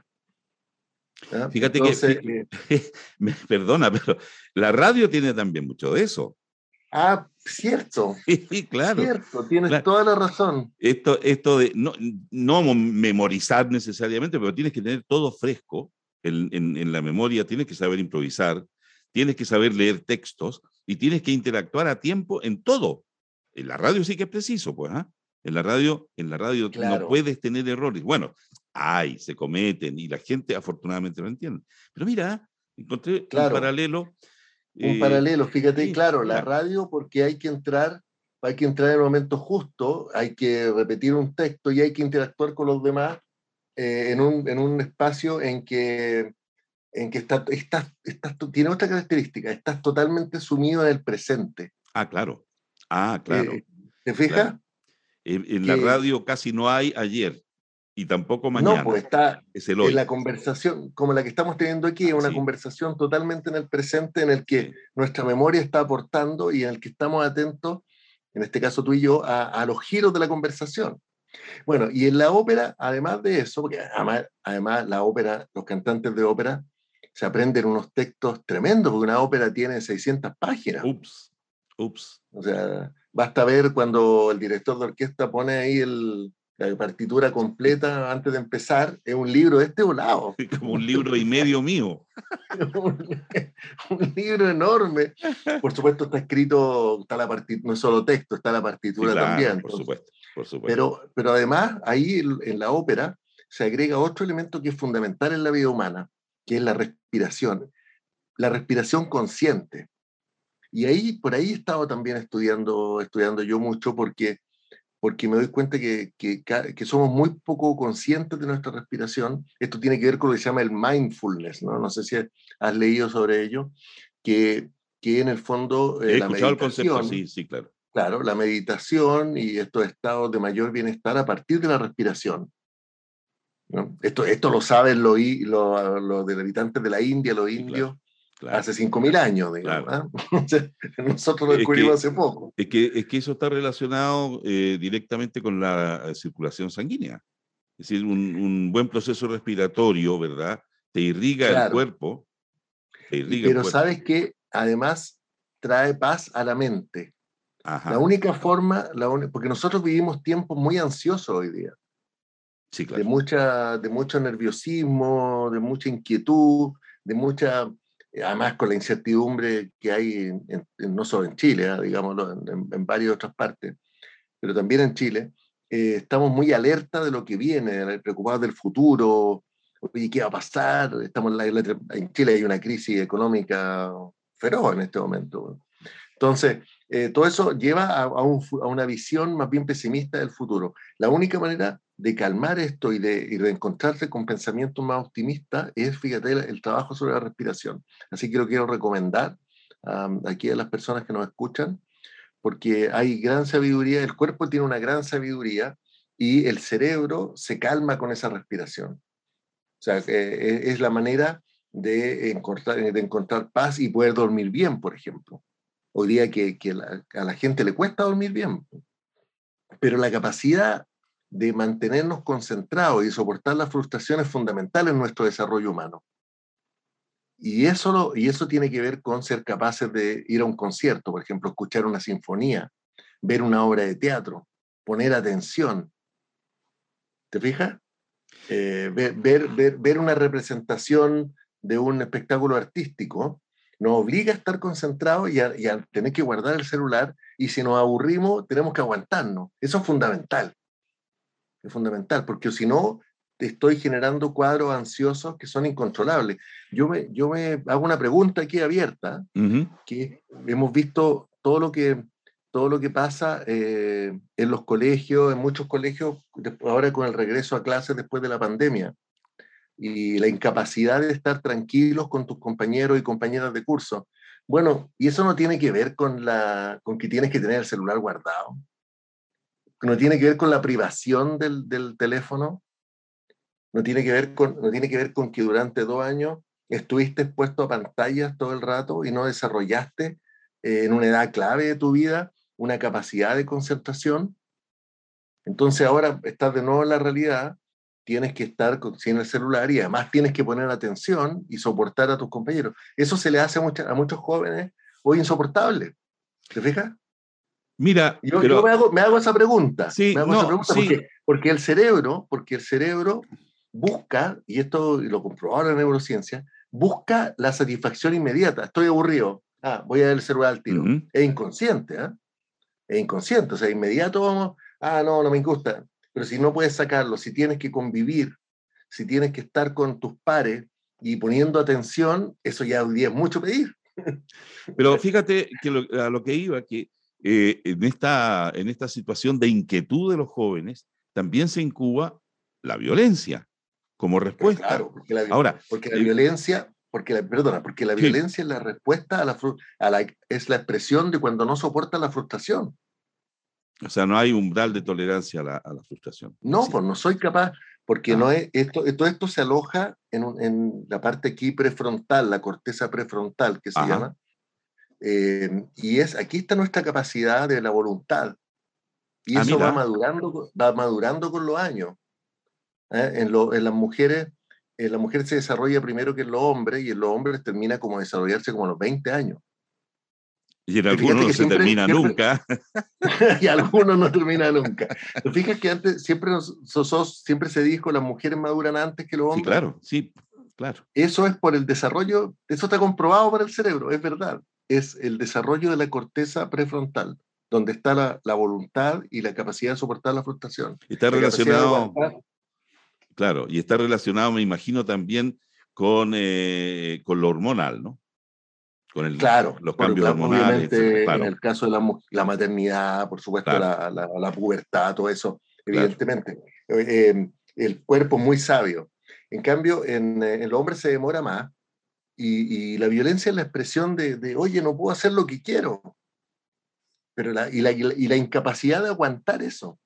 ¿Ah? Fíjate Entonces, que, eh, me perdona, pero la radio tiene también mucho de eso. Ah, cierto. Sí, claro. Cierto, tienes claro. toda la razón. Esto, esto de no, no memorizar necesariamente, pero tienes que tener todo fresco en, en, en la memoria, tienes que saber improvisar, tienes que saber leer textos y tienes que interactuar a tiempo en todo. En la radio sí que es preciso, pues, ¿ah? En la radio, en la radio claro. no puedes tener errores. Bueno, hay, se cometen y la gente afortunadamente lo entiende. Pero mira, encontré claro. un paralelo. Un eh, paralelo, fíjate, sí, claro, mira. la radio porque hay que entrar, hay que entrar en el momento justo, hay que repetir un texto y hay que interactuar con los demás eh, en, un, en un espacio en que, en que estás, estás, estás, tiene otra característica, estás totalmente sumido en el presente. Ah, claro. Ah, claro. Eh, ¿Te fijas? Claro. En, en la radio casi no hay ayer y tampoco mañana. No, pues está es el hoy. En la conversación, como la que estamos teniendo aquí, es una sí. conversación totalmente en el presente en el que sí. nuestra memoria está aportando y en el que estamos atentos, en este caso tú y yo, a, a los giros de la conversación. Bueno, y en la ópera, además de eso, porque además, además la ópera, los cantantes de ópera se aprenden unos textos tremendos, porque una ópera tiene seiscientas páginas. Ups, ups. O sea, basta ver cuando el director de orquesta pone ahí el, la partitura completa antes de empezar, es un libro de este volado. Como un libro y medio mío. un, un libro enorme. Por supuesto está escrito, está la partitura, no es solo texto, está la partitura Sí, claro, también. por Entonces, supuesto, por supuesto. Pero, pero además, ahí en la ópera se agrega otro elemento que es fundamental en la vida humana, que es la respiración, la respiración consciente. Y ahí, por ahí he estado también estudiando, estudiando yo mucho porque, porque me doy cuenta que, que, que somos muy poco conscientes de nuestra respiración. Esto tiene que ver con lo que se llama el mindfulness, ¿no? No sé si has leído sobre ello, que, que en el fondo eh, He la escuchado meditación, el concepto, sí, sí, claro. Claro, la meditación y estos estados de mayor bienestar a partir de la respiración, ¿no? Esto, esto lo saben los lo, lo de los habitantes de la India, los Sí, indios, claro, claro, hace cinco mil años, digamos. claro. ¿Eh? Nosotros lo Es descubrimos que, hace poco. es, que, es que eso está relacionado eh, directamente con la circulación sanguínea. Es decir, un, un buen proceso respiratorio, ¿verdad? Te irriga el Claro. cuerpo. Te Y, irriga pero el cuerpo. sabes que además trae paz a la mente. Ajá. La única forma, la un... porque nosotros vivimos tiempos muy ansiosos hoy día. Sí, claro. De, mucha, de mucho nerviosismo, de mucha inquietud, de mucha, además con la incertidumbre que hay, en, en, no solo en Chile, ¿eh? digámoslo, en, en varias otras partes, pero también en Chile, eh, estamos muy alerta de lo que viene, preocupados del futuro, oye, ¿qué va a pasar? Estamos en, la, en Chile hay una crisis económica feroz en este momento. Entonces, eh, todo eso lleva a, a, un, a una visión más bien pesimista del futuro. La única manera de calmar esto y de, y de encontrarse con pensamientos más optimistas es, fíjate, el, el trabajo sobre la respiración. Así que lo quiero recomendar um, aquí a las personas que nos escuchan, porque hay gran sabiduría, el cuerpo tiene una gran sabiduría y el cerebro se calma con esa respiración. O sea, eh, es la manera de encontrar, de encontrar paz y poder dormir bien, por ejemplo. Hoy día que, que la, a la gente le cuesta dormir bien, pero la capacidad de mantenernos concentrados y soportar la frustración es fundamental en nuestro desarrollo humano. Y eso, lo, y eso tiene que ver con ser capaces de ir a un concierto, por ejemplo, escuchar una sinfonía, ver una obra de teatro, poner atención. ¿Te fijas? Eh, ver, ver, ver, ver una representación de un espectáculo artístico nos obliga a estar concentrados y a, y a tener que guardar el celular, y si nos aburrimos tenemos que aguantarnos. Eso es fundamental. Es fundamental, porque si no, te estoy generando cuadros ansiosos que son incontrolables. Yo me, yo me hago una pregunta aquí abierta, uh-huh. que hemos visto todo lo que, todo lo que pasa eh, en los colegios, en muchos colegios, ahora con el regreso a clases después de la pandemia, y la incapacidad de estar tranquilos con tus compañeros y compañeras de curso. Bueno, y eso no tiene que ver con, la, con que tienes que tener el celular guardado. No tiene que ver con la privación del, del teléfono. No tiene, que ver con, no tiene que ver con que durante dos años estuviste expuesto a pantallas todo el rato y no desarrollaste eh, en una edad clave de tu vida una capacidad de concentración. Entonces ahora estás de nuevo en la realidad, tienes que estar con, sin el celular, y además tienes que poner atención y soportar a tus compañeros. Eso se le hace a, mucha, a muchos jóvenes hoy insoportable. ¿Te fijas? Mira, yo, pero, yo me, hago, me hago esa pregunta, sí, me hago no, esa pregunta sí. porque, porque el cerebro, porque el cerebro busca, y esto lo comprobó la neurociencia, busca la satisfacción inmediata. Estoy aburrido, ah, voy a ver el celular al tiro. Uh-huh. Es inconsciente, ¿eh? Es inconsciente, o sea, inmediato vamos, ah, no, no me gusta. Pero si no puedes sacarlo, si tienes que convivir, si tienes que estar con tus pares y poniendo atención, eso ya hoy día es mucho pedir. Pero fíjate que lo, a lo que iba, que eh, en, esta, en esta situación de inquietud de los jóvenes, también se incuba la violencia como respuesta. Pero claro, porque la, Ahora, porque la eh, violencia, porque la, perdona, porque la sí. violencia es la respuesta a la, a la, es la expresión de cuando no soporta la frustración. O sea, no hay umbral de tolerancia a la, a la frustración. No, sí. pues no soy capaz, porque ah. no es, esto, todo esto se aloja en, un, en la parte aquí prefrontal, la corteza prefrontal que se Ajá. llama, eh, y es, aquí está nuestra capacidad de la voluntad, y ah, eso va madurando, va madurando con los años. ¿Eh? En, lo, en las mujeres, en la mujer se desarrolla primero que en los hombres, y en los hombres termina como desarrollarse como a los veinte años. Y en algunos no se siempre, termina siempre, nunca. Y algunos no termina nunca. ¿Te fijas que antes siempre, nos, sos, siempre se dijo las mujeres maduran antes que los hombres? Sí, claro, sí, claro. Eso es por el desarrollo, eso está comprobado para el cerebro, es verdad. Es el desarrollo de la corteza prefrontal, donde está la, la voluntad y la capacidad de soportar la frustración. Está la relacionado, claro, y está relacionado, me imagino, también con, eh, con lo hormonal, ¿no? Con el, claro, los por, cambios hormonales, obviamente claro. en el caso de la, la maternidad, por supuesto, claro. la, la, la pubertad, todo eso, evidentemente. Claro. Eh, el cuerpo es muy sabio. En cambio, en, en los hombres se demora más y, y la violencia es la expresión de, de, oye, no puedo hacer lo que quiero. Pero la, y, la, y la incapacidad de aguantar eso.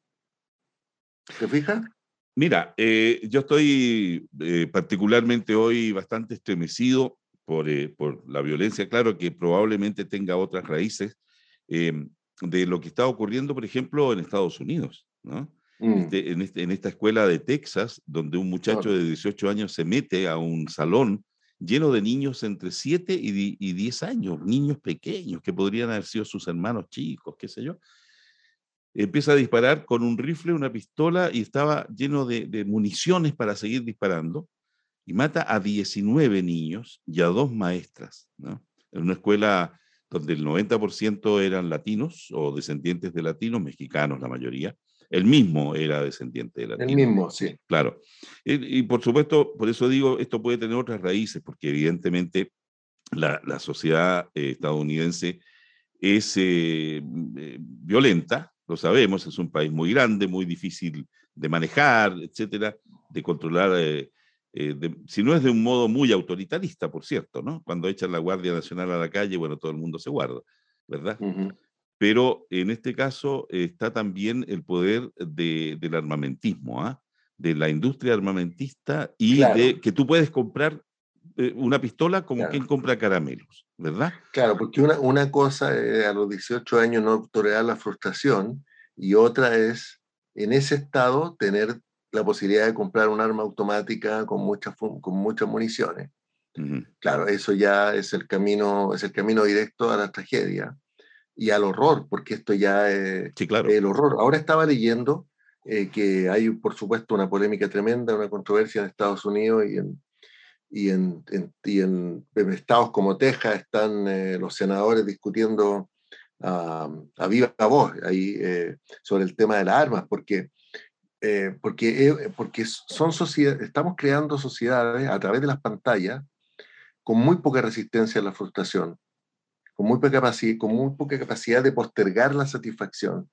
¿Te fijas? Mira, eh, yo estoy eh, particularmente hoy bastante estremecido por, eh, por la violencia, claro, que probablemente tenga otras raíces, eh, de lo que está ocurriendo, por ejemplo, en Estados Unidos, ¿no? Mm. Este, en, este, en esta escuela de Texas, donde un muchacho de dieciocho años se mete a un salón lleno de niños entre siete y diez años, niños pequeños que podrían haber sido sus hermanos chicos, qué sé yo. Empieza a disparar con un rifle, una pistola, y estaba lleno de, de municiones para seguir disparando, y mata a diecinueve niños y a dos maestras, ¿no? En una escuela donde el noventa por ciento eran latinos o descendientes de latinos, mexicanos la mayoría. Él mismo era descendiente de latinos. El mismo, sí. Claro. Y, y por supuesto, por eso digo, esto puede tener otras raíces, porque evidentemente la, la sociedad eh, estadounidense es eh, eh, violenta, lo sabemos, es un país muy grande, muy difícil de manejar, etcétera, de controlar, eh, eh, de, si no es de un modo muy autoritarista, por cierto, ¿no? Cuando echan la Guardia Nacional a la calle, bueno, todo el mundo se guarda, ¿verdad? Uh-huh. Pero en este caso eh, está también el poder de, del armamentismo, ¿ah? ¿eh? De la industria armamentista y claro. de que tú puedes comprar eh, una pistola como claro. quien compra caramelos, ¿verdad? Claro, porque una, una cosa es a los dieciocho años no tolerar la frustración y otra es en ese estado tener la posibilidad de comprar un arma automática con muchas, con muchas municiones. Uh-huh. Claro, eso ya es el camino, es el camino directo a la tragedia y al horror, porque esto ya es sí, claro. el horror. Ahora estaba leyendo eh, que hay, por supuesto, una polémica tremenda, una controversia en Estados Unidos y en, y en, en, y en, en estados como Texas están eh, los senadores discutiendo uh, a viva voz ahí, eh, sobre el tema de las armas, porque, eh, porque, eh, porque son sociedades, estamos creando sociedades a través de las pantallas con muy poca resistencia a la frustración, con muy poca capacidad, con muy poca capacidad de postergar la satisfacción.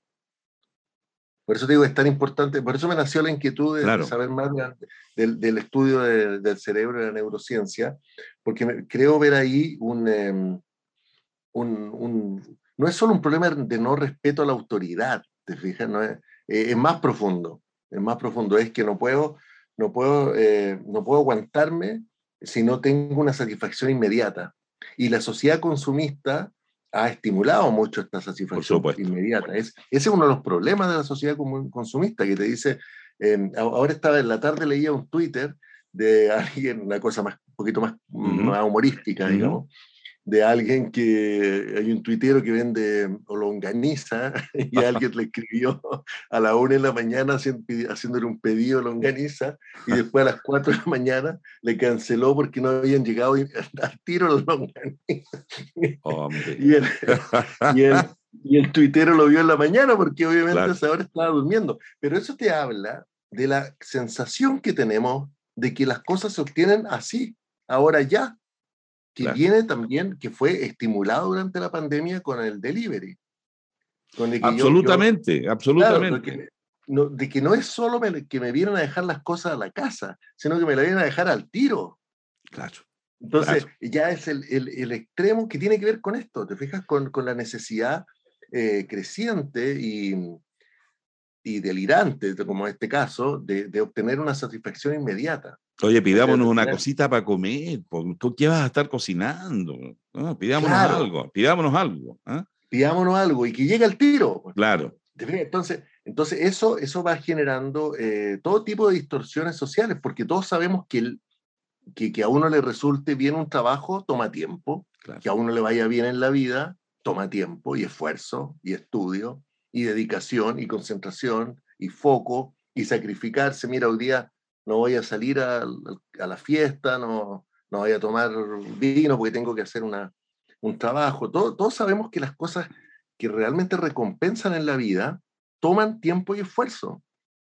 Por eso te digo, es tan importante, por eso me nació la inquietud de, claro. de saber más de, de, del estudio de, del cerebro y de la neurociencia, porque me, creo ver ahí un, um, un, un... No es solo un problema de no respeto a la autoridad, ¿te fijas? No es, eh, es más profundo, es más profundo, es que no puedo, no puedo, eh, no puedo aguantarme si no tengo una satisfacción inmediata. Y la sociedad consumista ha estimulado mucho esta satisfacción inmediata. Es, ese es uno de los problemas de la sociedad consumista, que te dice, eh, ahora estaba en la tarde, leía un Twitter de alguien, una cosa más, un poquito más, uh-huh. más humorística, uh-huh. digamos, de alguien que, hay un tuitero que vende longaniza y alguien le escribió a la una de la mañana haciendo, haciéndole un pedido de longaniza y después a las cuatro de la mañana le canceló porque no habían llegado al tiro los longanizas. Oh, y, el, y, el, y el tuitero lo vio en la mañana porque obviamente claro. a esa hora estaba durmiendo. Pero eso te habla de la sensación que tenemos de que las cosas se obtienen así, ahora ya. Que claro. viene también, que fue estimulado durante la pandemia con el delivery. Con el que absolutamente, yo, yo, absolutamente. Claro, de, que, no, de que no es solo me, que me vienen a dejar las cosas a la casa, sino que me la vienen a dejar al tiro. Claro. Entonces, claro. ya es el, el, el extremo que tiene que ver con esto, ¿te fijas? Con, con la necesidad eh, creciente y, y delirante, como en este caso, de, de obtener una satisfacción inmediata. Oye, pidámonos una cosita para comer, ¿qué vas a estar cocinando? ¿No? Pidámonos claro. algo, pidámonos algo. ¿eh? Pidámonos algo y que llegue al tiro. Claro. Entonces, entonces eso, eso va generando eh, todo tipo de distorsiones sociales, porque todos sabemos que, el, que, que a uno le resulte bien un trabajo toma tiempo, claro. que a uno le vaya bien en la vida toma tiempo y esfuerzo y estudio y dedicación y concentración y foco y sacrificarse. Mira, hoy día no voy a salir a, a la fiesta, no, no voy a tomar vino porque tengo que hacer una, un trabajo. Todo, todos sabemos que las cosas que realmente recompensan en la vida toman tiempo y esfuerzo.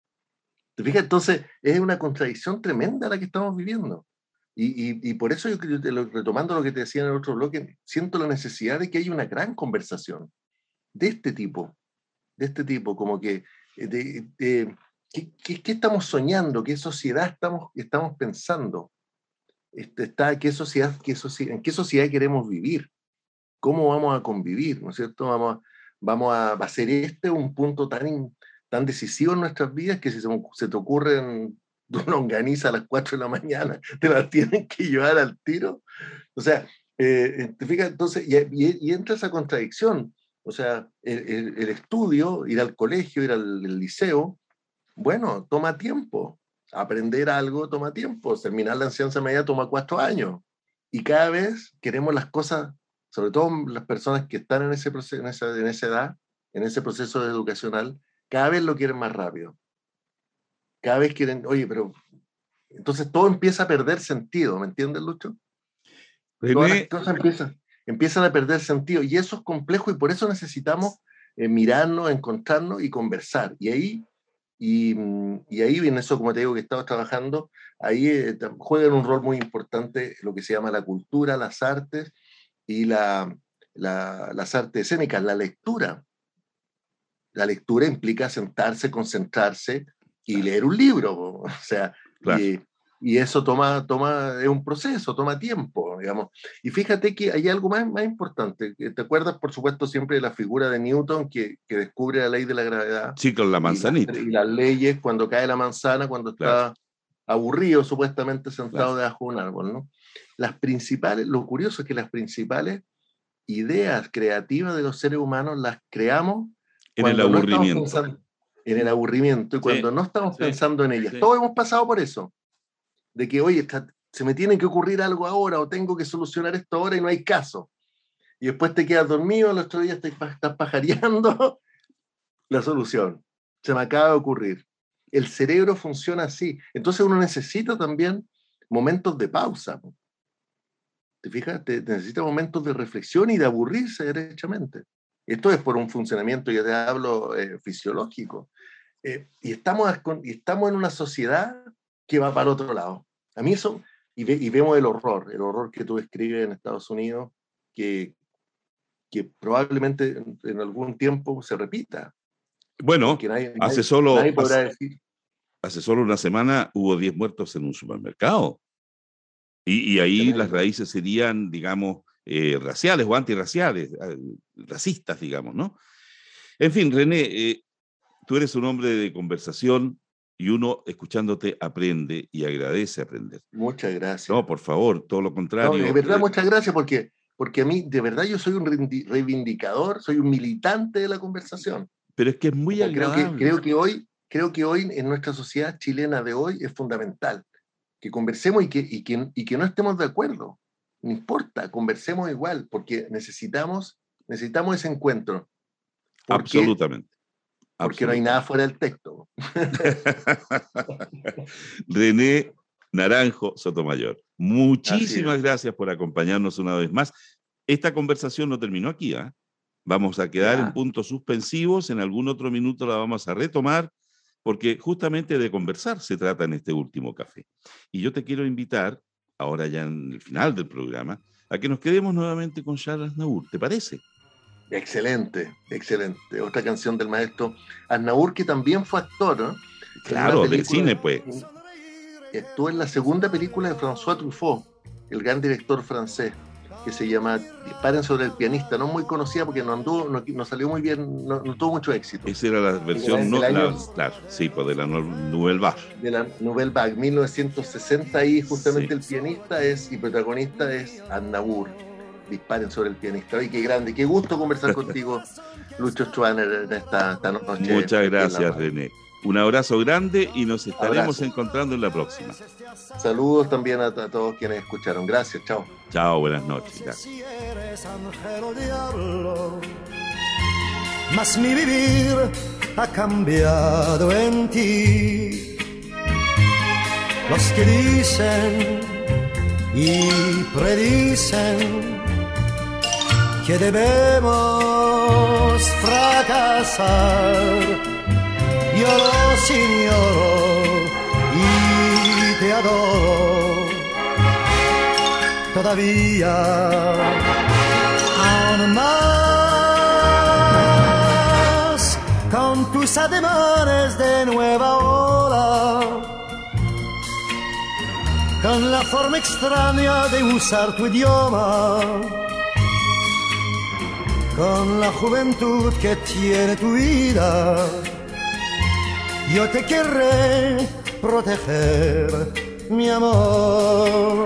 ¿Te fijas? Entonces es una contradicción tremenda la que estamos viviendo. Y, y, y por eso, yo, retomando lo que te decía en el otro bloque, siento la necesidad de que haya una gran conversación de este tipo, de este tipo, como que, de, de, ¿qué, qué, ¿qué estamos soñando? ¿Qué sociedad estamos, estamos pensando? Este, está, ¿qué sociedad, qué sociedad, ¿En qué sociedad queremos vivir? ¿Cómo vamos a convivir? ¿No es cierto? Vamos, vamos a, va a ser este un punto tan, tan decisivo en nuestras vidas que si se, se te ocurren una longaniza a las cuatro de la mañana, te la tienen que llevar al tiro. O sea, eh, te fijas, entonces, y, y, y entra esa contradicción. O sea, el, el, el estudio, ir al colegio, ir al, al liceo, bueno, toma tiempo. Aprender algo toma tiempo. Terminar la enseñanza media toma cuatro años. Y cada vez queremos las cosas, sobre todo las personas que están en, ese proceso, en, esa, en esa edad, en ese proceso educacional, cada vez lo quieren más rápido. Cada vez quieren, oye, pero entonces todo empieza a perder sentido, ¿me entiendes, Lucho? René, Todas las cosas empiezan, empiezan a perder sentido y eso es complejo y por eso necesitamos eh, mirarnos, encontrarnos y conversar. Y ahí, y, y ahí viene eso, como te digo, que estamos trabajando, ahí eh, juegan un rol muy importante lo que se llama la cultura, las artes y la, la, las artes escénicas, la lectura. La lectura implica sentarse, concentrarse, y leer un libro, o sea, claro. y, y eso toma, toma, es un proceso, toma tiempo, digamos. Y fíjate que hay algo más, más importante. ¿Te acuerdas, por supuesto, siempre de la figura de Newton que, que descubre la ley de la gravedad? Sí, con la manzanita. Y, la, y las leyes, cuando cae la manzana, cuando está claro. aburrido, supuestamente sentado claro. debajo de un árbol, ¿no? Las principales, lo curioso es que las principales ideas creativas de los seres humanos las creamos en el aburrimiento. No en el aburrimiento, y cuando sí, no estamos sí, pensando en ellas. Sí. Todos hemos pasado por eso, de que, oye, está, se me tiene que ocurrir algo ahora, o tengo que solucionar esto ahora, y no hay caso. Y después te quedas dormido, el otro día estás, estás pajareando la solución. Se me acaba de ocurrir. El cerebro funciona así. Entonces uno necesita también momentos de pausa. ¿Te fijas? Te, te necesita momentos de reflexión y de aburrirse derechamente. Esto es por un funcionamiento, ya te hablo, eh, fisiológico. Eh, y, estamos, y estamos en una sociedad que va para otro lado. A mí eso, y, ve, y vemos el horror, el horror que tú describes en Estados Unidos, que, que probablemente en, en algún tiempo se repita. Bueno, nadie, hace, nadie, solo, nadie podrá hace, decir. hace solo una semana hubo diez muertos en un supermercado. Y, y ahí las raíces serían, digamos, Eh, raciales o antirraciales, eh, racistas, digamos, ¿no? En fin, René, eh, tú eres un hombre de conversación y uno, escuchándote, aprende y agradece aprender. Muchas gracias. No, por favor, todo lo contrario. No, de verdad, muchas gracias, porque, porque a mí, de verdad, yo soy un reivindicador, soy un militante de la conversación. Pero es que es muy agradable. Creo que, creo que hoy, creo que hoy, en nuestra sociedad chilena de hoy, es fundamental que conversemos y que, y que, y que no estemos de acuerdo. No importa, conversemos igual, porque necesitamos, necesitamos ese encuentro. ¿Por Absolutamente. Qué? Porque Absolutamente. No hay nada fuera del texto. René Naranjo Sotomayor, muchísimas gracias por acompañarnos una vez más. Esta conversación no terminó aquí, ¿eh? Vamos a quedar ya. en puntos suspensivos, en algún otro minuto la vamos a retomar, porque justamente de conversar se trata en este último café. Y yo te quiero invitar, ahora ya en el final del programa, a que nos quedemos nuevamente con Charles Aznavour, ¿te parece? Excelente, excelente. Otra canción del maestro Aznavour, que también fue actor, ¿no? Claro, del cine, pues. Estuvo en la segunda película de François Truffaut, el gran director francés, que se llama Disparen sobre el pianista, no muy conocida porque no anduvo, no, no salió muy bien, no, no tuvo mucho éxito. Esa era la versión, no, año, la, claro, sí, pues de la Nouvelle Vague. De la Nouvelle Vague, mil novecientos sesenta, y justamente sí. El pianista es, y protagonista es Aznavour. Disparen sobre el pianista. Ay, qué grande, qué gusto conversar contigo, Lucho Schwaner, en esta, esta noche. Muchas gracias, René. Un abrazo grande y nos estaremos Abrazo. encontrando en la próxima. Saludos también a, a todos quienes escucharon. Gracias, chao. Chao, buenas noches. Gracias. Si eres ángel o diablo, mas mi vivir ha cambiado en ti. Los que dicen y predicen que debemos fracasar, yo los ignoro y te adoro. Todavía aún más con tus ademanes de nueva ola, con la forma extraña de usar tu idioma, con la juventud que tiene tu vida, yo te querré proteger, mi amor.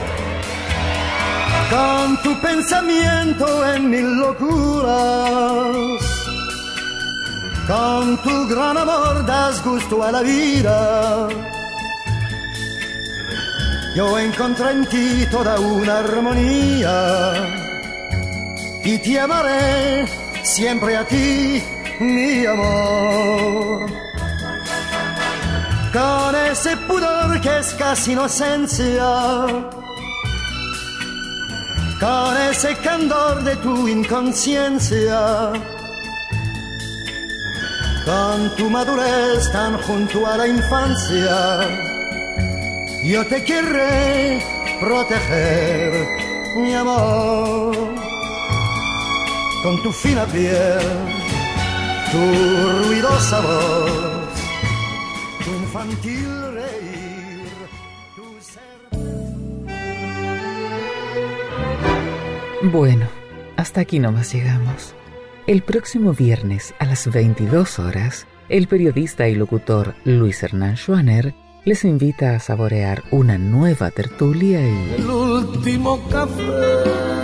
Con tu pensamiento en mil locuras, con tu gran amor das gusto a la vida. Yo encontré en ti toda una armonía y te amaré siempre a ti, mi amor. Con ese pudor que es casi inocencia, con ese candor de tu inconsciencia, con tu madurez tan junto a la infancia, yo te querré proteger, mi amor. Con tu fina piel, tu ruidosa voz, tu infantil reír, tu ser... Bueno, hasta aquí nomás llegamos. El próximo viernes a las veintidós horas, el periodista y locutor Luis Hernán Schwaner les invita a saborear una nueva tertulia y... El último café.